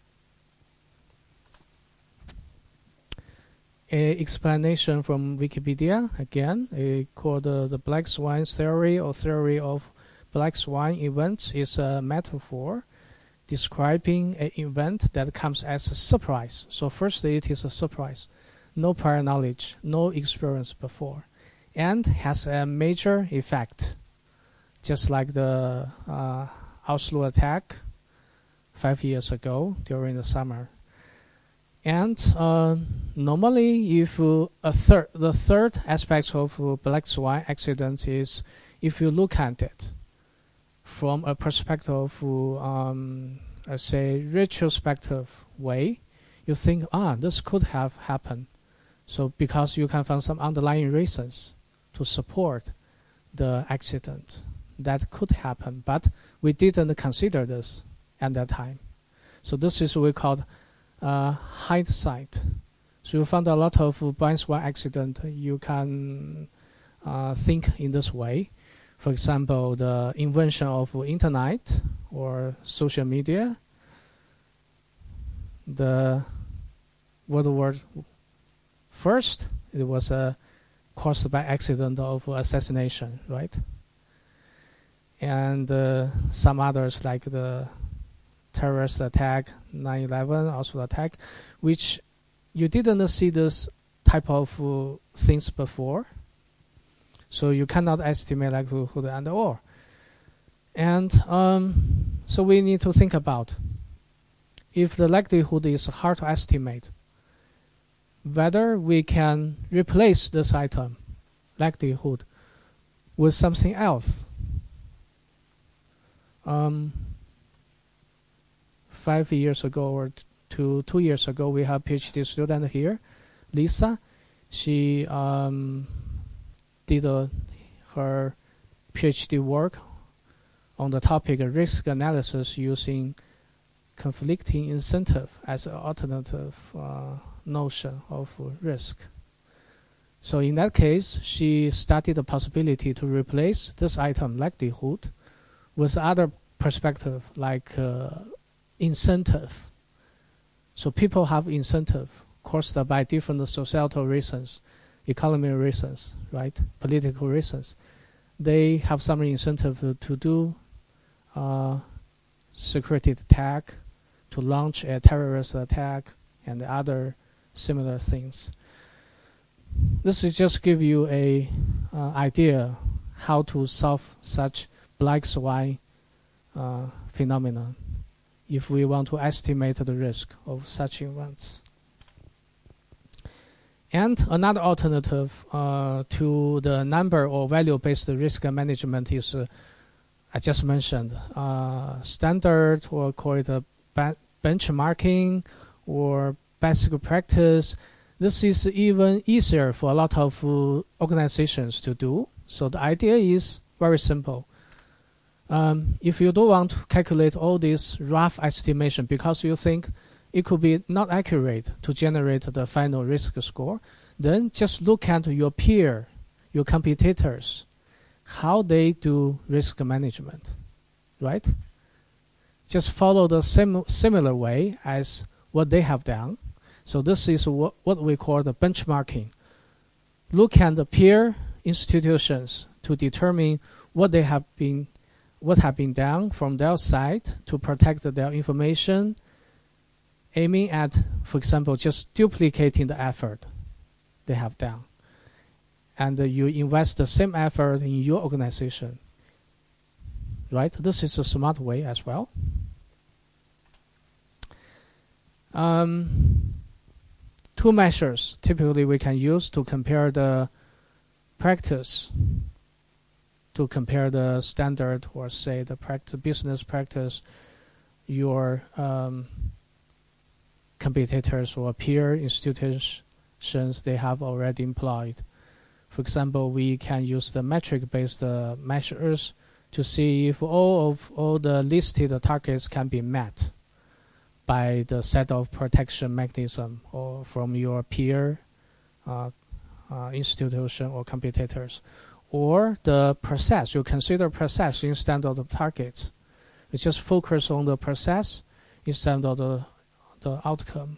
A explanation from Wikipedia, again, called the black swan theory or theory of black swan events, is a metaphor describing an event that comes as a surprise. So firstly, it is a surprise. No prior knowledge, no experience before, and has a major effect. Just like the Oslo attack 5 years ago during the summer. And normally, if the third aspect of black swan accident is if you look at it from a perspective, let's say retrospective way, you think, this could have happened. So because you can find some underlying reasons to support the accident. That could happen, but we didn't consider this at that time. So this is what we call hindsight. So you found a lot of blind swan accident. You can think in this way. For example, the invention of internet or social media, the World War First It was caused by accident of assassination, right? And some others like the terrorist attack, 9/11, also attack, which you didn't see this type of things before. So you cannot estimate likelihood and all. And so we need to think about if the likelihood is hard to estimate, whether we can replace this item, likelihood, with something else. 5 years ago or 2 years ago, we have a PhD student here, Lisa. She did her PhD work on the topic of risk analysis using conflicting incentive as an alternative notion of risk. So in that case, she studied the possibility to replace this item, likelihood, with other perspective like incentive. So people have incentive caused by different societal reasons, economic reasons, right? Political reasons. They have some incentive to do security attack, to launch a terrorist attack, and other similar things. This is just give you a idea how to solve such black swan phenomenon if we want to estimate the risk of such events. And another alternative to the number or value-based risk management is, I just mentioned, standard, or call it a benchmarking or basic practice. This is even easier for a lot of organizations to do. So the idea is very simple. If you don't want to calculate all this rough estimation because you think it could be not accurate to generate the final risk score, then just look at your peer, your competitors, how they do risk management, right? Just follow the similar way as what they have done. So this is what we call the benchmarking. Look at the peer institutions to determine what have been done from their side to protect their information, aiming at, for example, just duplicating the effort they have done. And you invest the same effort in your organization, right? This is a smart way as well. Two measures typically we can use to compare the practice, to compare the standard or say the business practice your competitors or peer institutions they have already employed. For example, we can use the metric-based measures to see if all the listed targets can be met by the set of protection mechanism or from your peer institution or competitors. Or the process, you consider process instead of the targets. You just focus on the process instead of the outcome.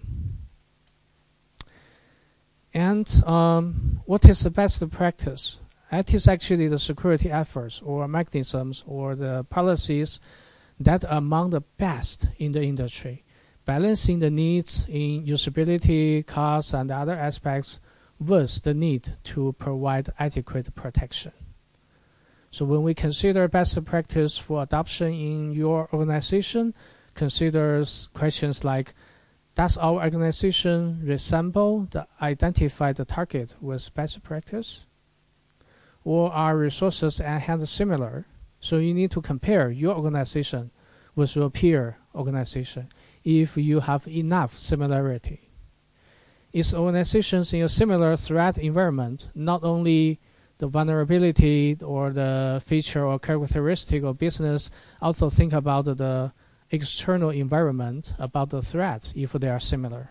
And what is the best practice? That is actually the security efforts or mechanisms or the policies that are among the best in the industry, balancing the needs in usability, cost, and other aspects with the need to provide adequate protection. So when we consider best practice for adoption in your organization, consider questions like, does our organization resemble the identified target with best practice? Or are resources at hand similar? So you need to compare your organization with your peer organization if you have enough similarity. Is organizations in a similar threat environment, not only the vulnerability or the feature or characteristic of business, also think about the external environment, about the threats, if they are similar.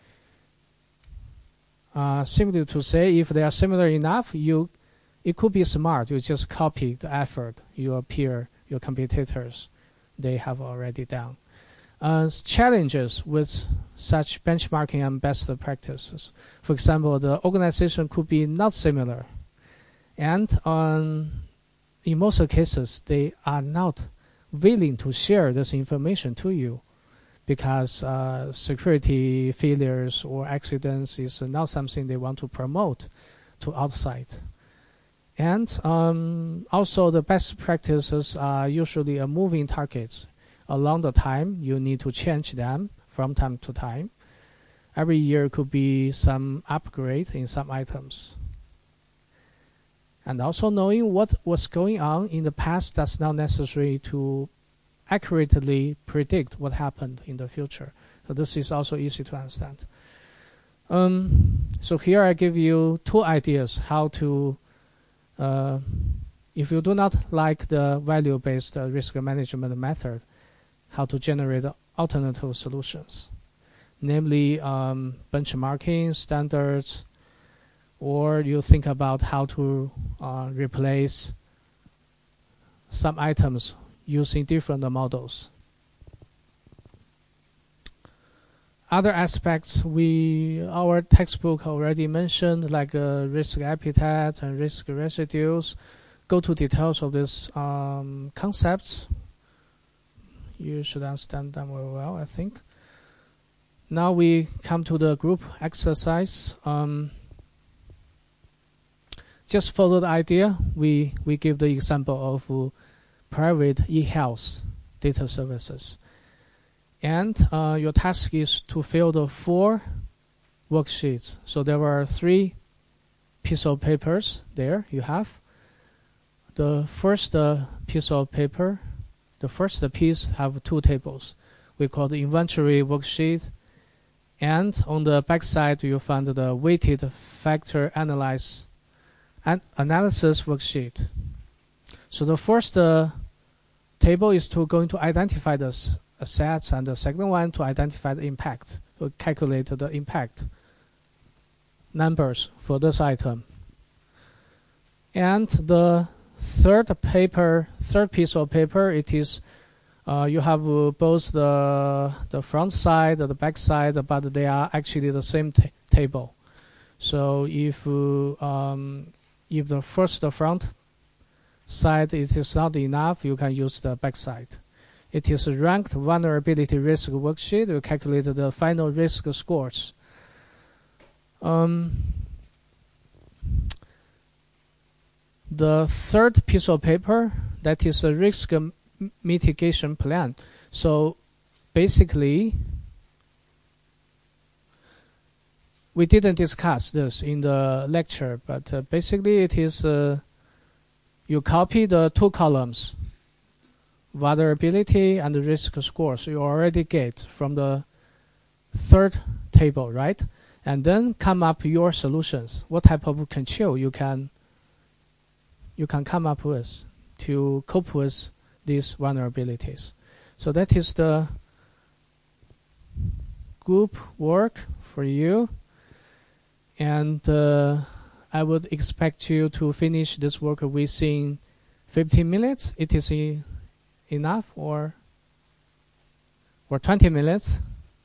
Simply to say, if they are similar enough, it could be smart. You just copy the effort your peer, your competitors, they have already done. challenges with such benchmarking and best practices. For example, the organization could be not similar, and in most cases, they are not willing to share this information to you because security failures or accidents is not something they want to promote to outside. And also the best practices are usually a moving targets. Along the time, you need to change them from time to time. Every year could be some upgrade in some items. And also knowing what was going on in the past does not necessary to accurately predict what happened in the future. So this is also easy to understand. So here I give you two ideas how to, if you do not like the value-based risk management method, how to generate alternative solutions, namely benchmarking standards, or you think about how to replace some items using different models. Other aspects our textbook already mentioned, like risk appetite and risk residues, go to details of these concepts. You should understand them very well, I think. Now we come to the group exercise. Just follow the idea. We give the example of private e-health data services. And your task is to fill the 4 worksheets. So there were 3 pieces of papers there you have. The first piece of paper, the first piece have 2 tables. We call the inventory worksheet. And on the back side, you find the weighted factor analysis worksheet. So the first table is going to identify the assets, and the second one to identify the impact, to calculate the impact numbers for this item. And the third piece of paper, it is you have both the front side and the back side, but they are actually the same table. So if the front side it is not enough, you can use the back side. It is a ranked vulnerability risk worksheet. You calculate the final risk scores. The third piece of paper, that is a risk mitigation plan. So basically, we didn't discuss this in the lecture, but basically it is you copy the 2 columns, vulnerability and the risk scores you already get from the third table, right? And then come up your solutions. What type of control you can come up with to cope with these vulnerabilities. So that is the group work for you. And I would expect you to finish this work within 15 minutes. It is enough, or 20 minutes,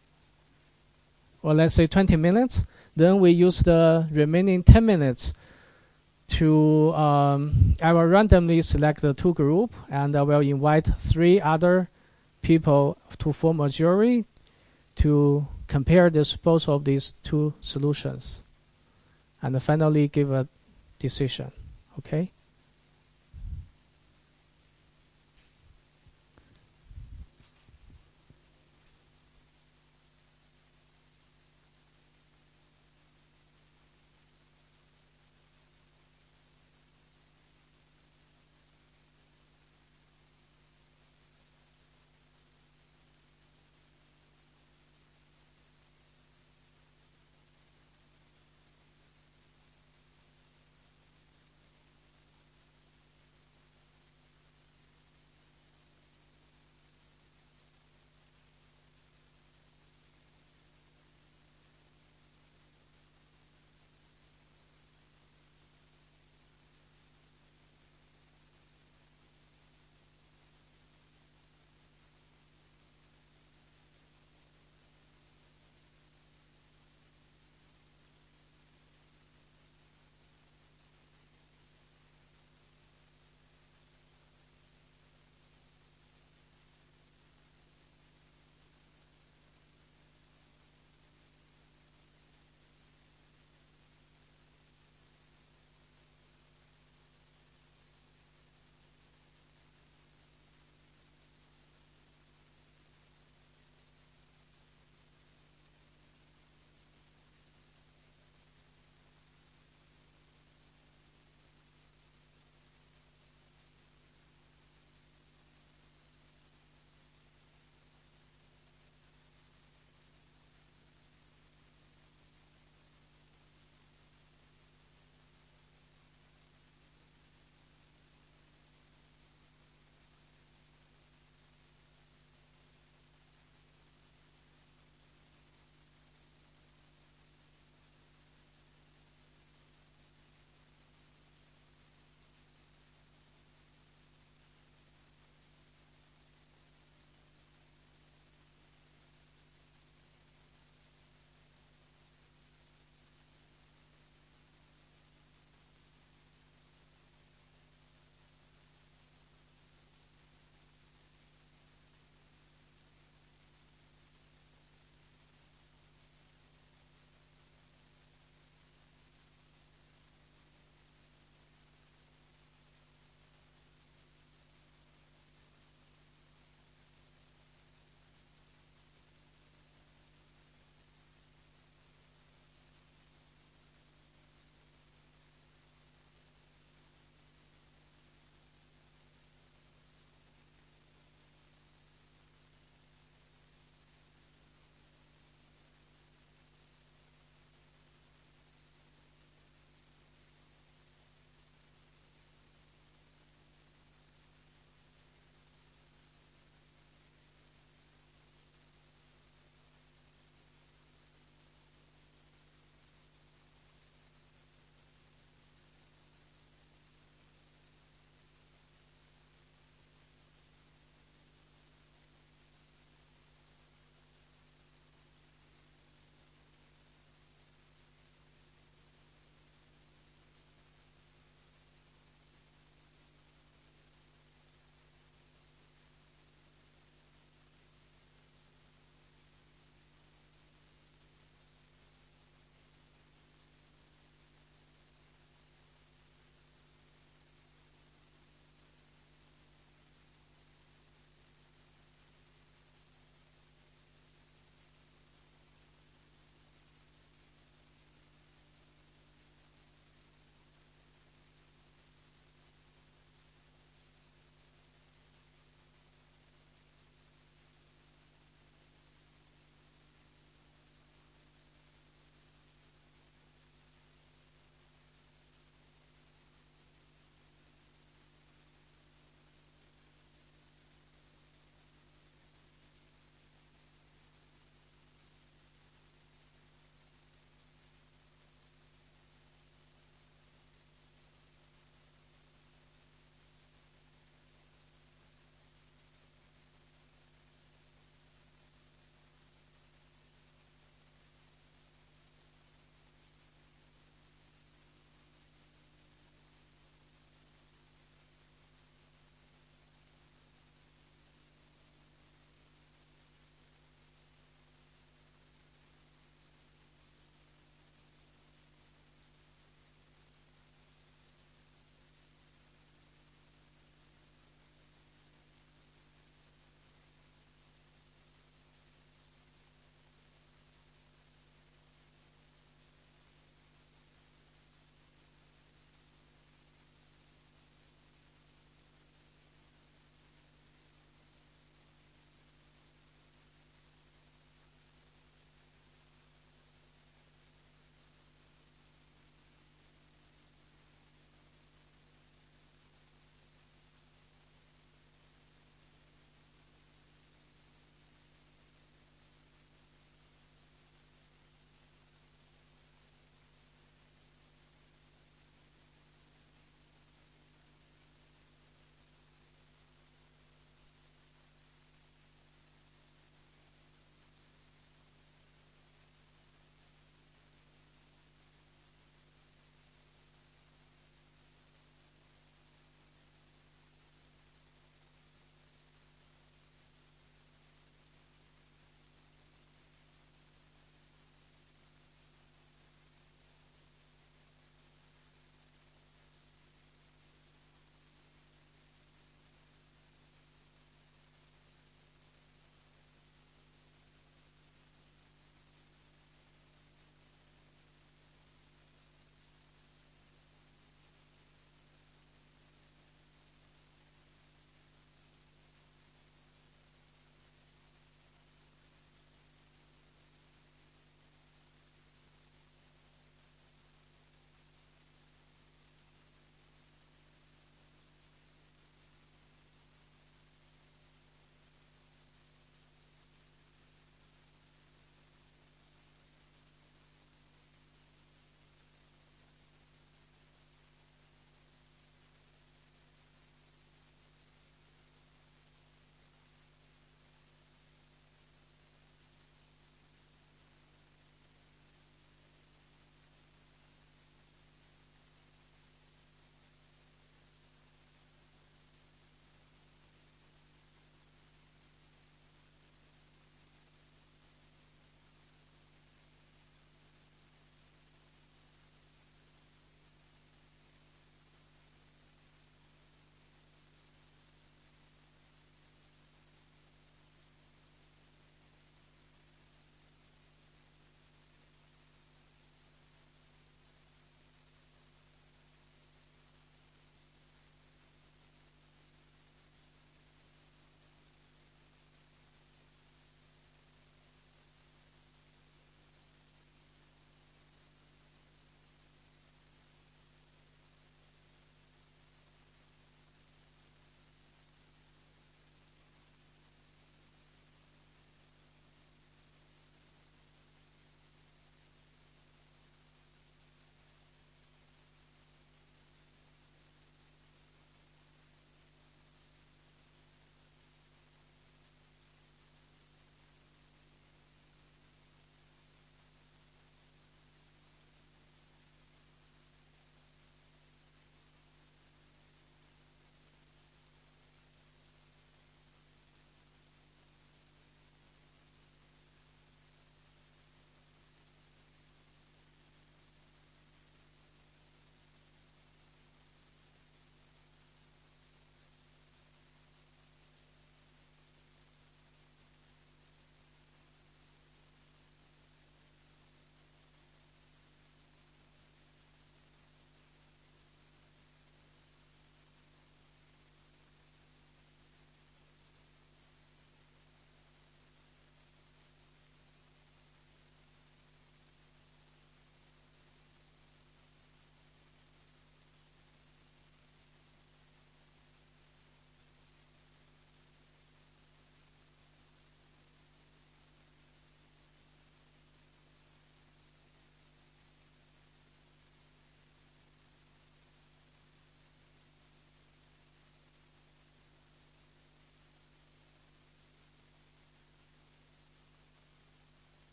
or let's say 20 minutes. Then we use the remaining 10 minutes to I will randomly select the 2 groups, and I will invite 3 other people to form a jury to compare both of these 2 solutions, and finally give a decision. Okay?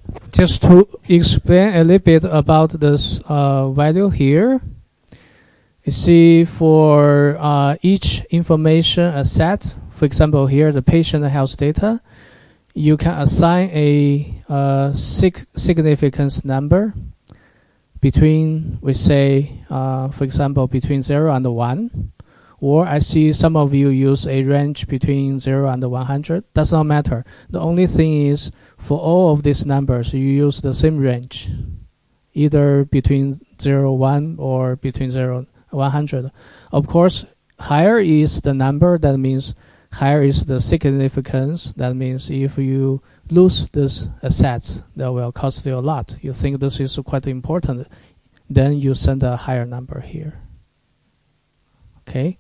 Just to explain a little bit about this value here, you see for each information asset, for example here the patient health data, you can assign a significance number between, we say, for example, between 0 and 1. Or I see some of you use a range between 0 and 100. Does not matter. The only thing is, for all of these numbers, you use the same range, either between 0, 1 or between 0 and 100. Of course, higher is the number, that means higher is the significance. That means if you lose this assets, that will cost you a lot. You think this is quite important, then you send a higher number here. Okay.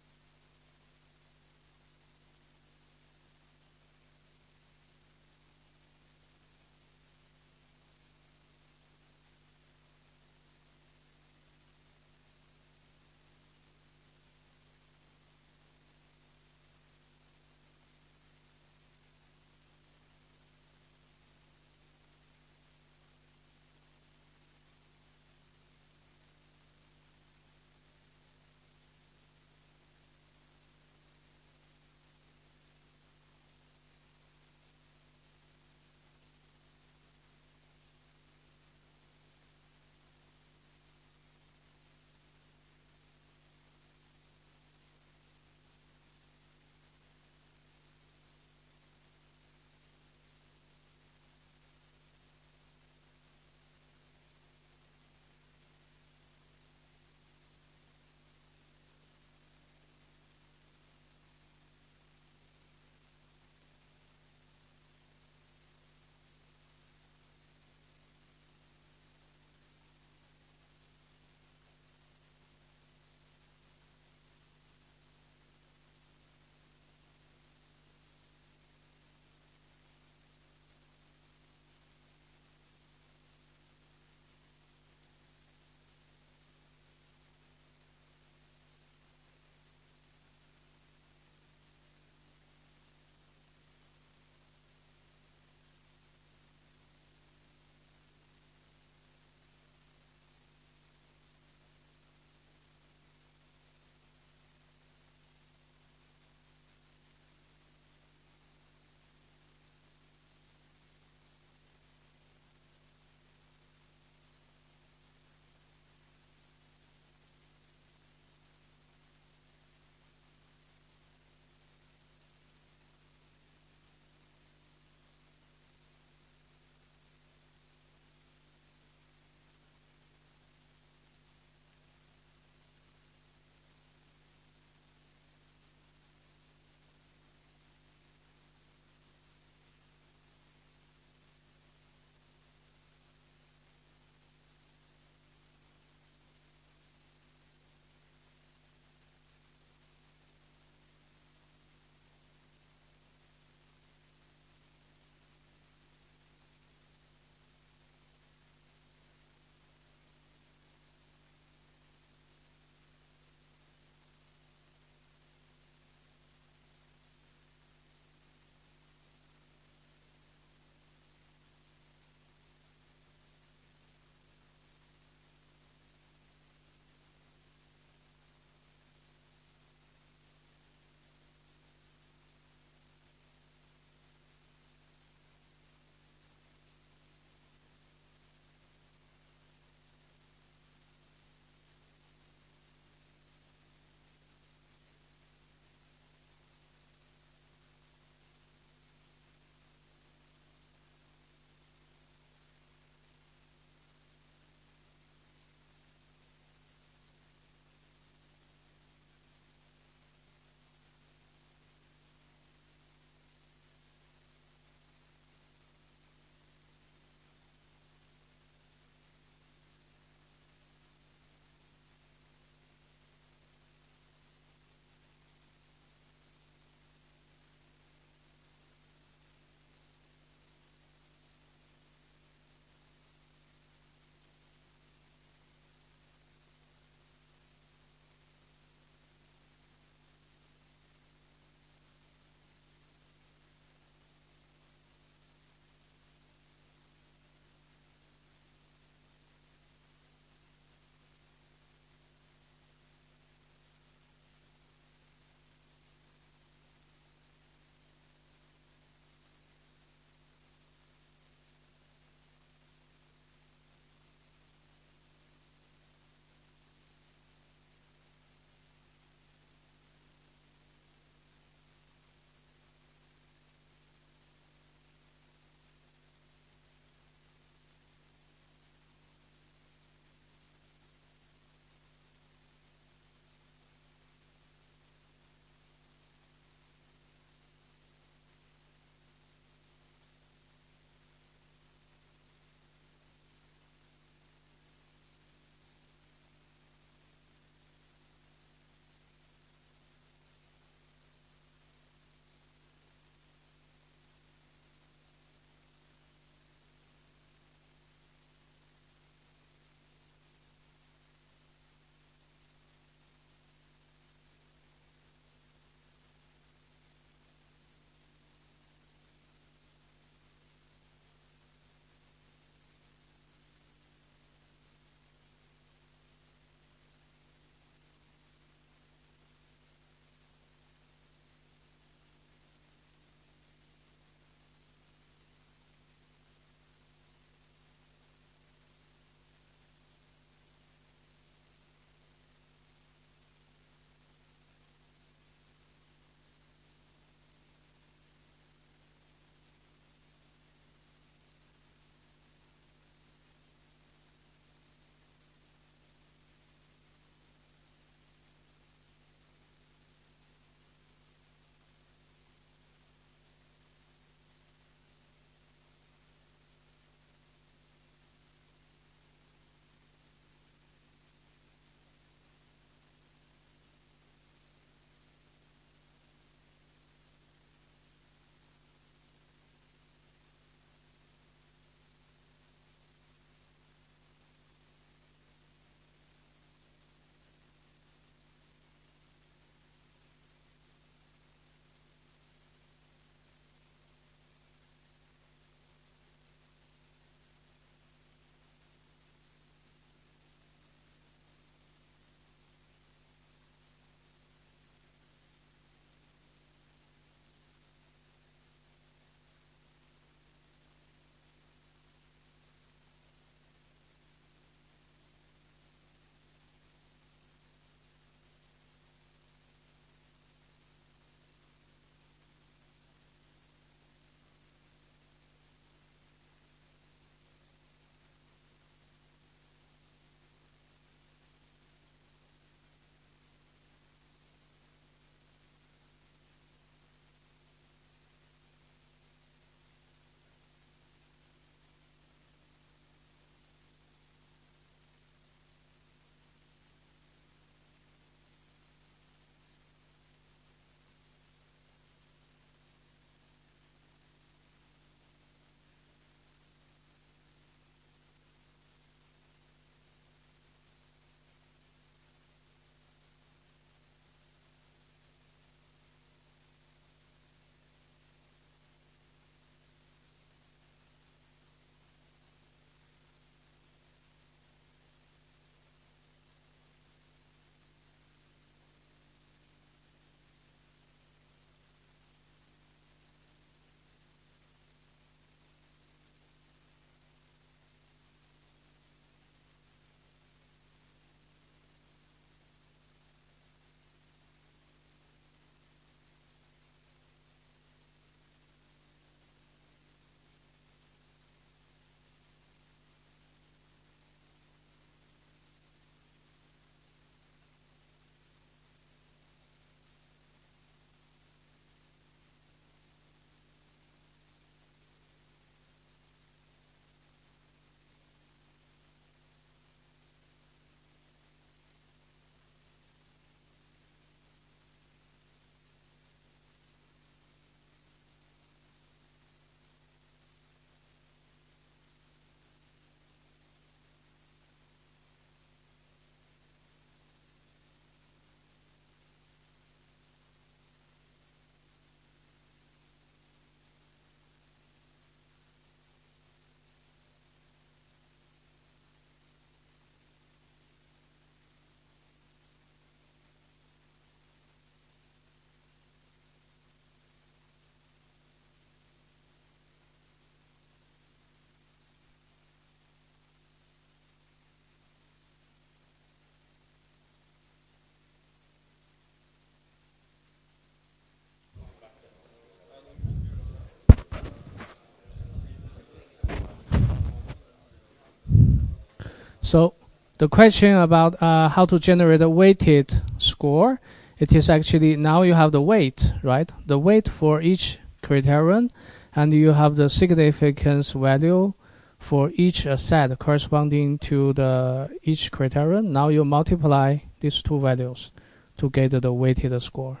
So the question about how to generate a weighted score, it is actually now you have the weight, right? The weight for each criterion, and you have the significance value for each set corresponding to each criterion. Now you multiply these two values to get the weighted score.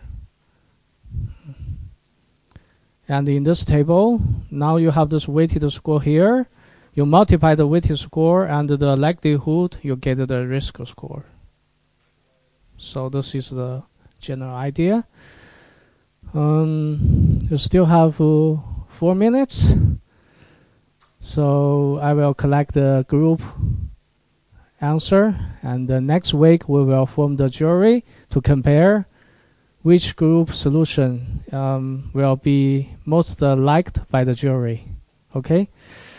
And in this table, now you have this weighted score here. You multiply the weighted score and the likelihood, you get the risk score. So this is the general idea. You still have 4 minutes. So I will collect the group answer, and next week we will form the jury to compare which group solution will be most liked by the jury. Okay?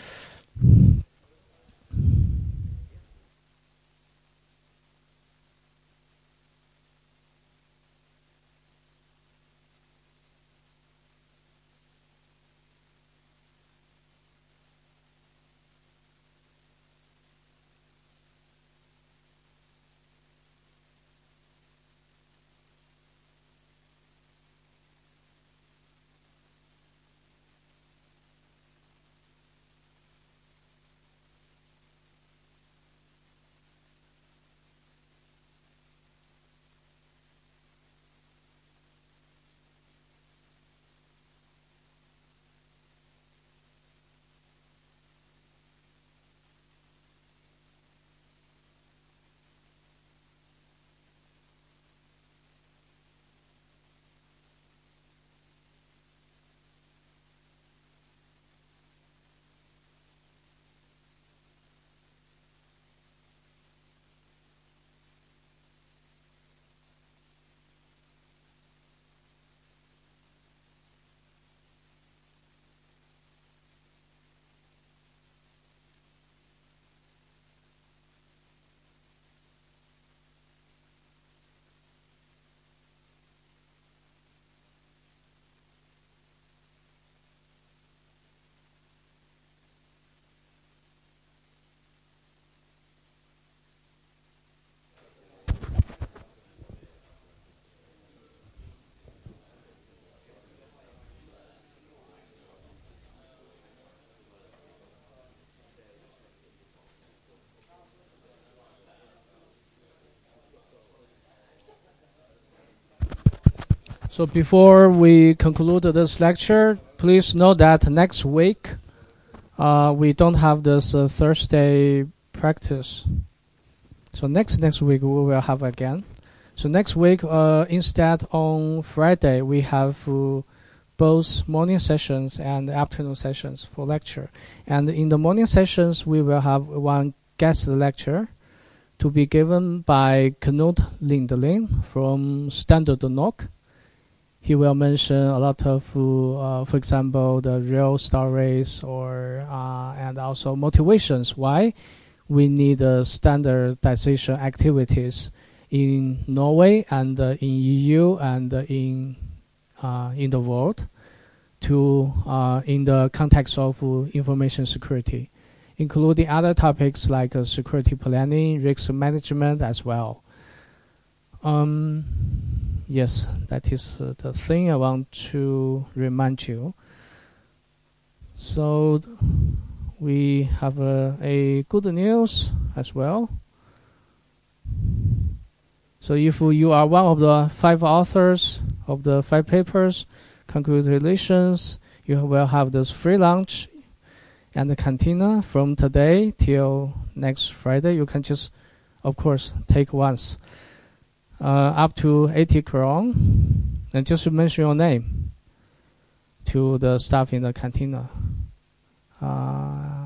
So before we conclude this lecture, please note that next week we don't have this Thursday practice. So next week we will have again. So next week, instead on Friday, we have both morning sessions and afternoon sessions for lecture. And in the morning sessions, we will have one guest lecture to be given by Knut Lindelin from Standard Nook. He will mention a lot of, for example, the real stories and also motivations why we need standardization activities in Norway and in EU and in the world in the context of information security, including other topics like security planning, risk management as well. Yes, that is the thing I want to remind you. So we have a good news as well. So if you are one of the 5 authors of the 5 papers, congratulations, you will have this free lunch and the cantina from today till next Friday. You can just, of course, take once. Up to 80 kron, and just mention your name to the staff in the cantina.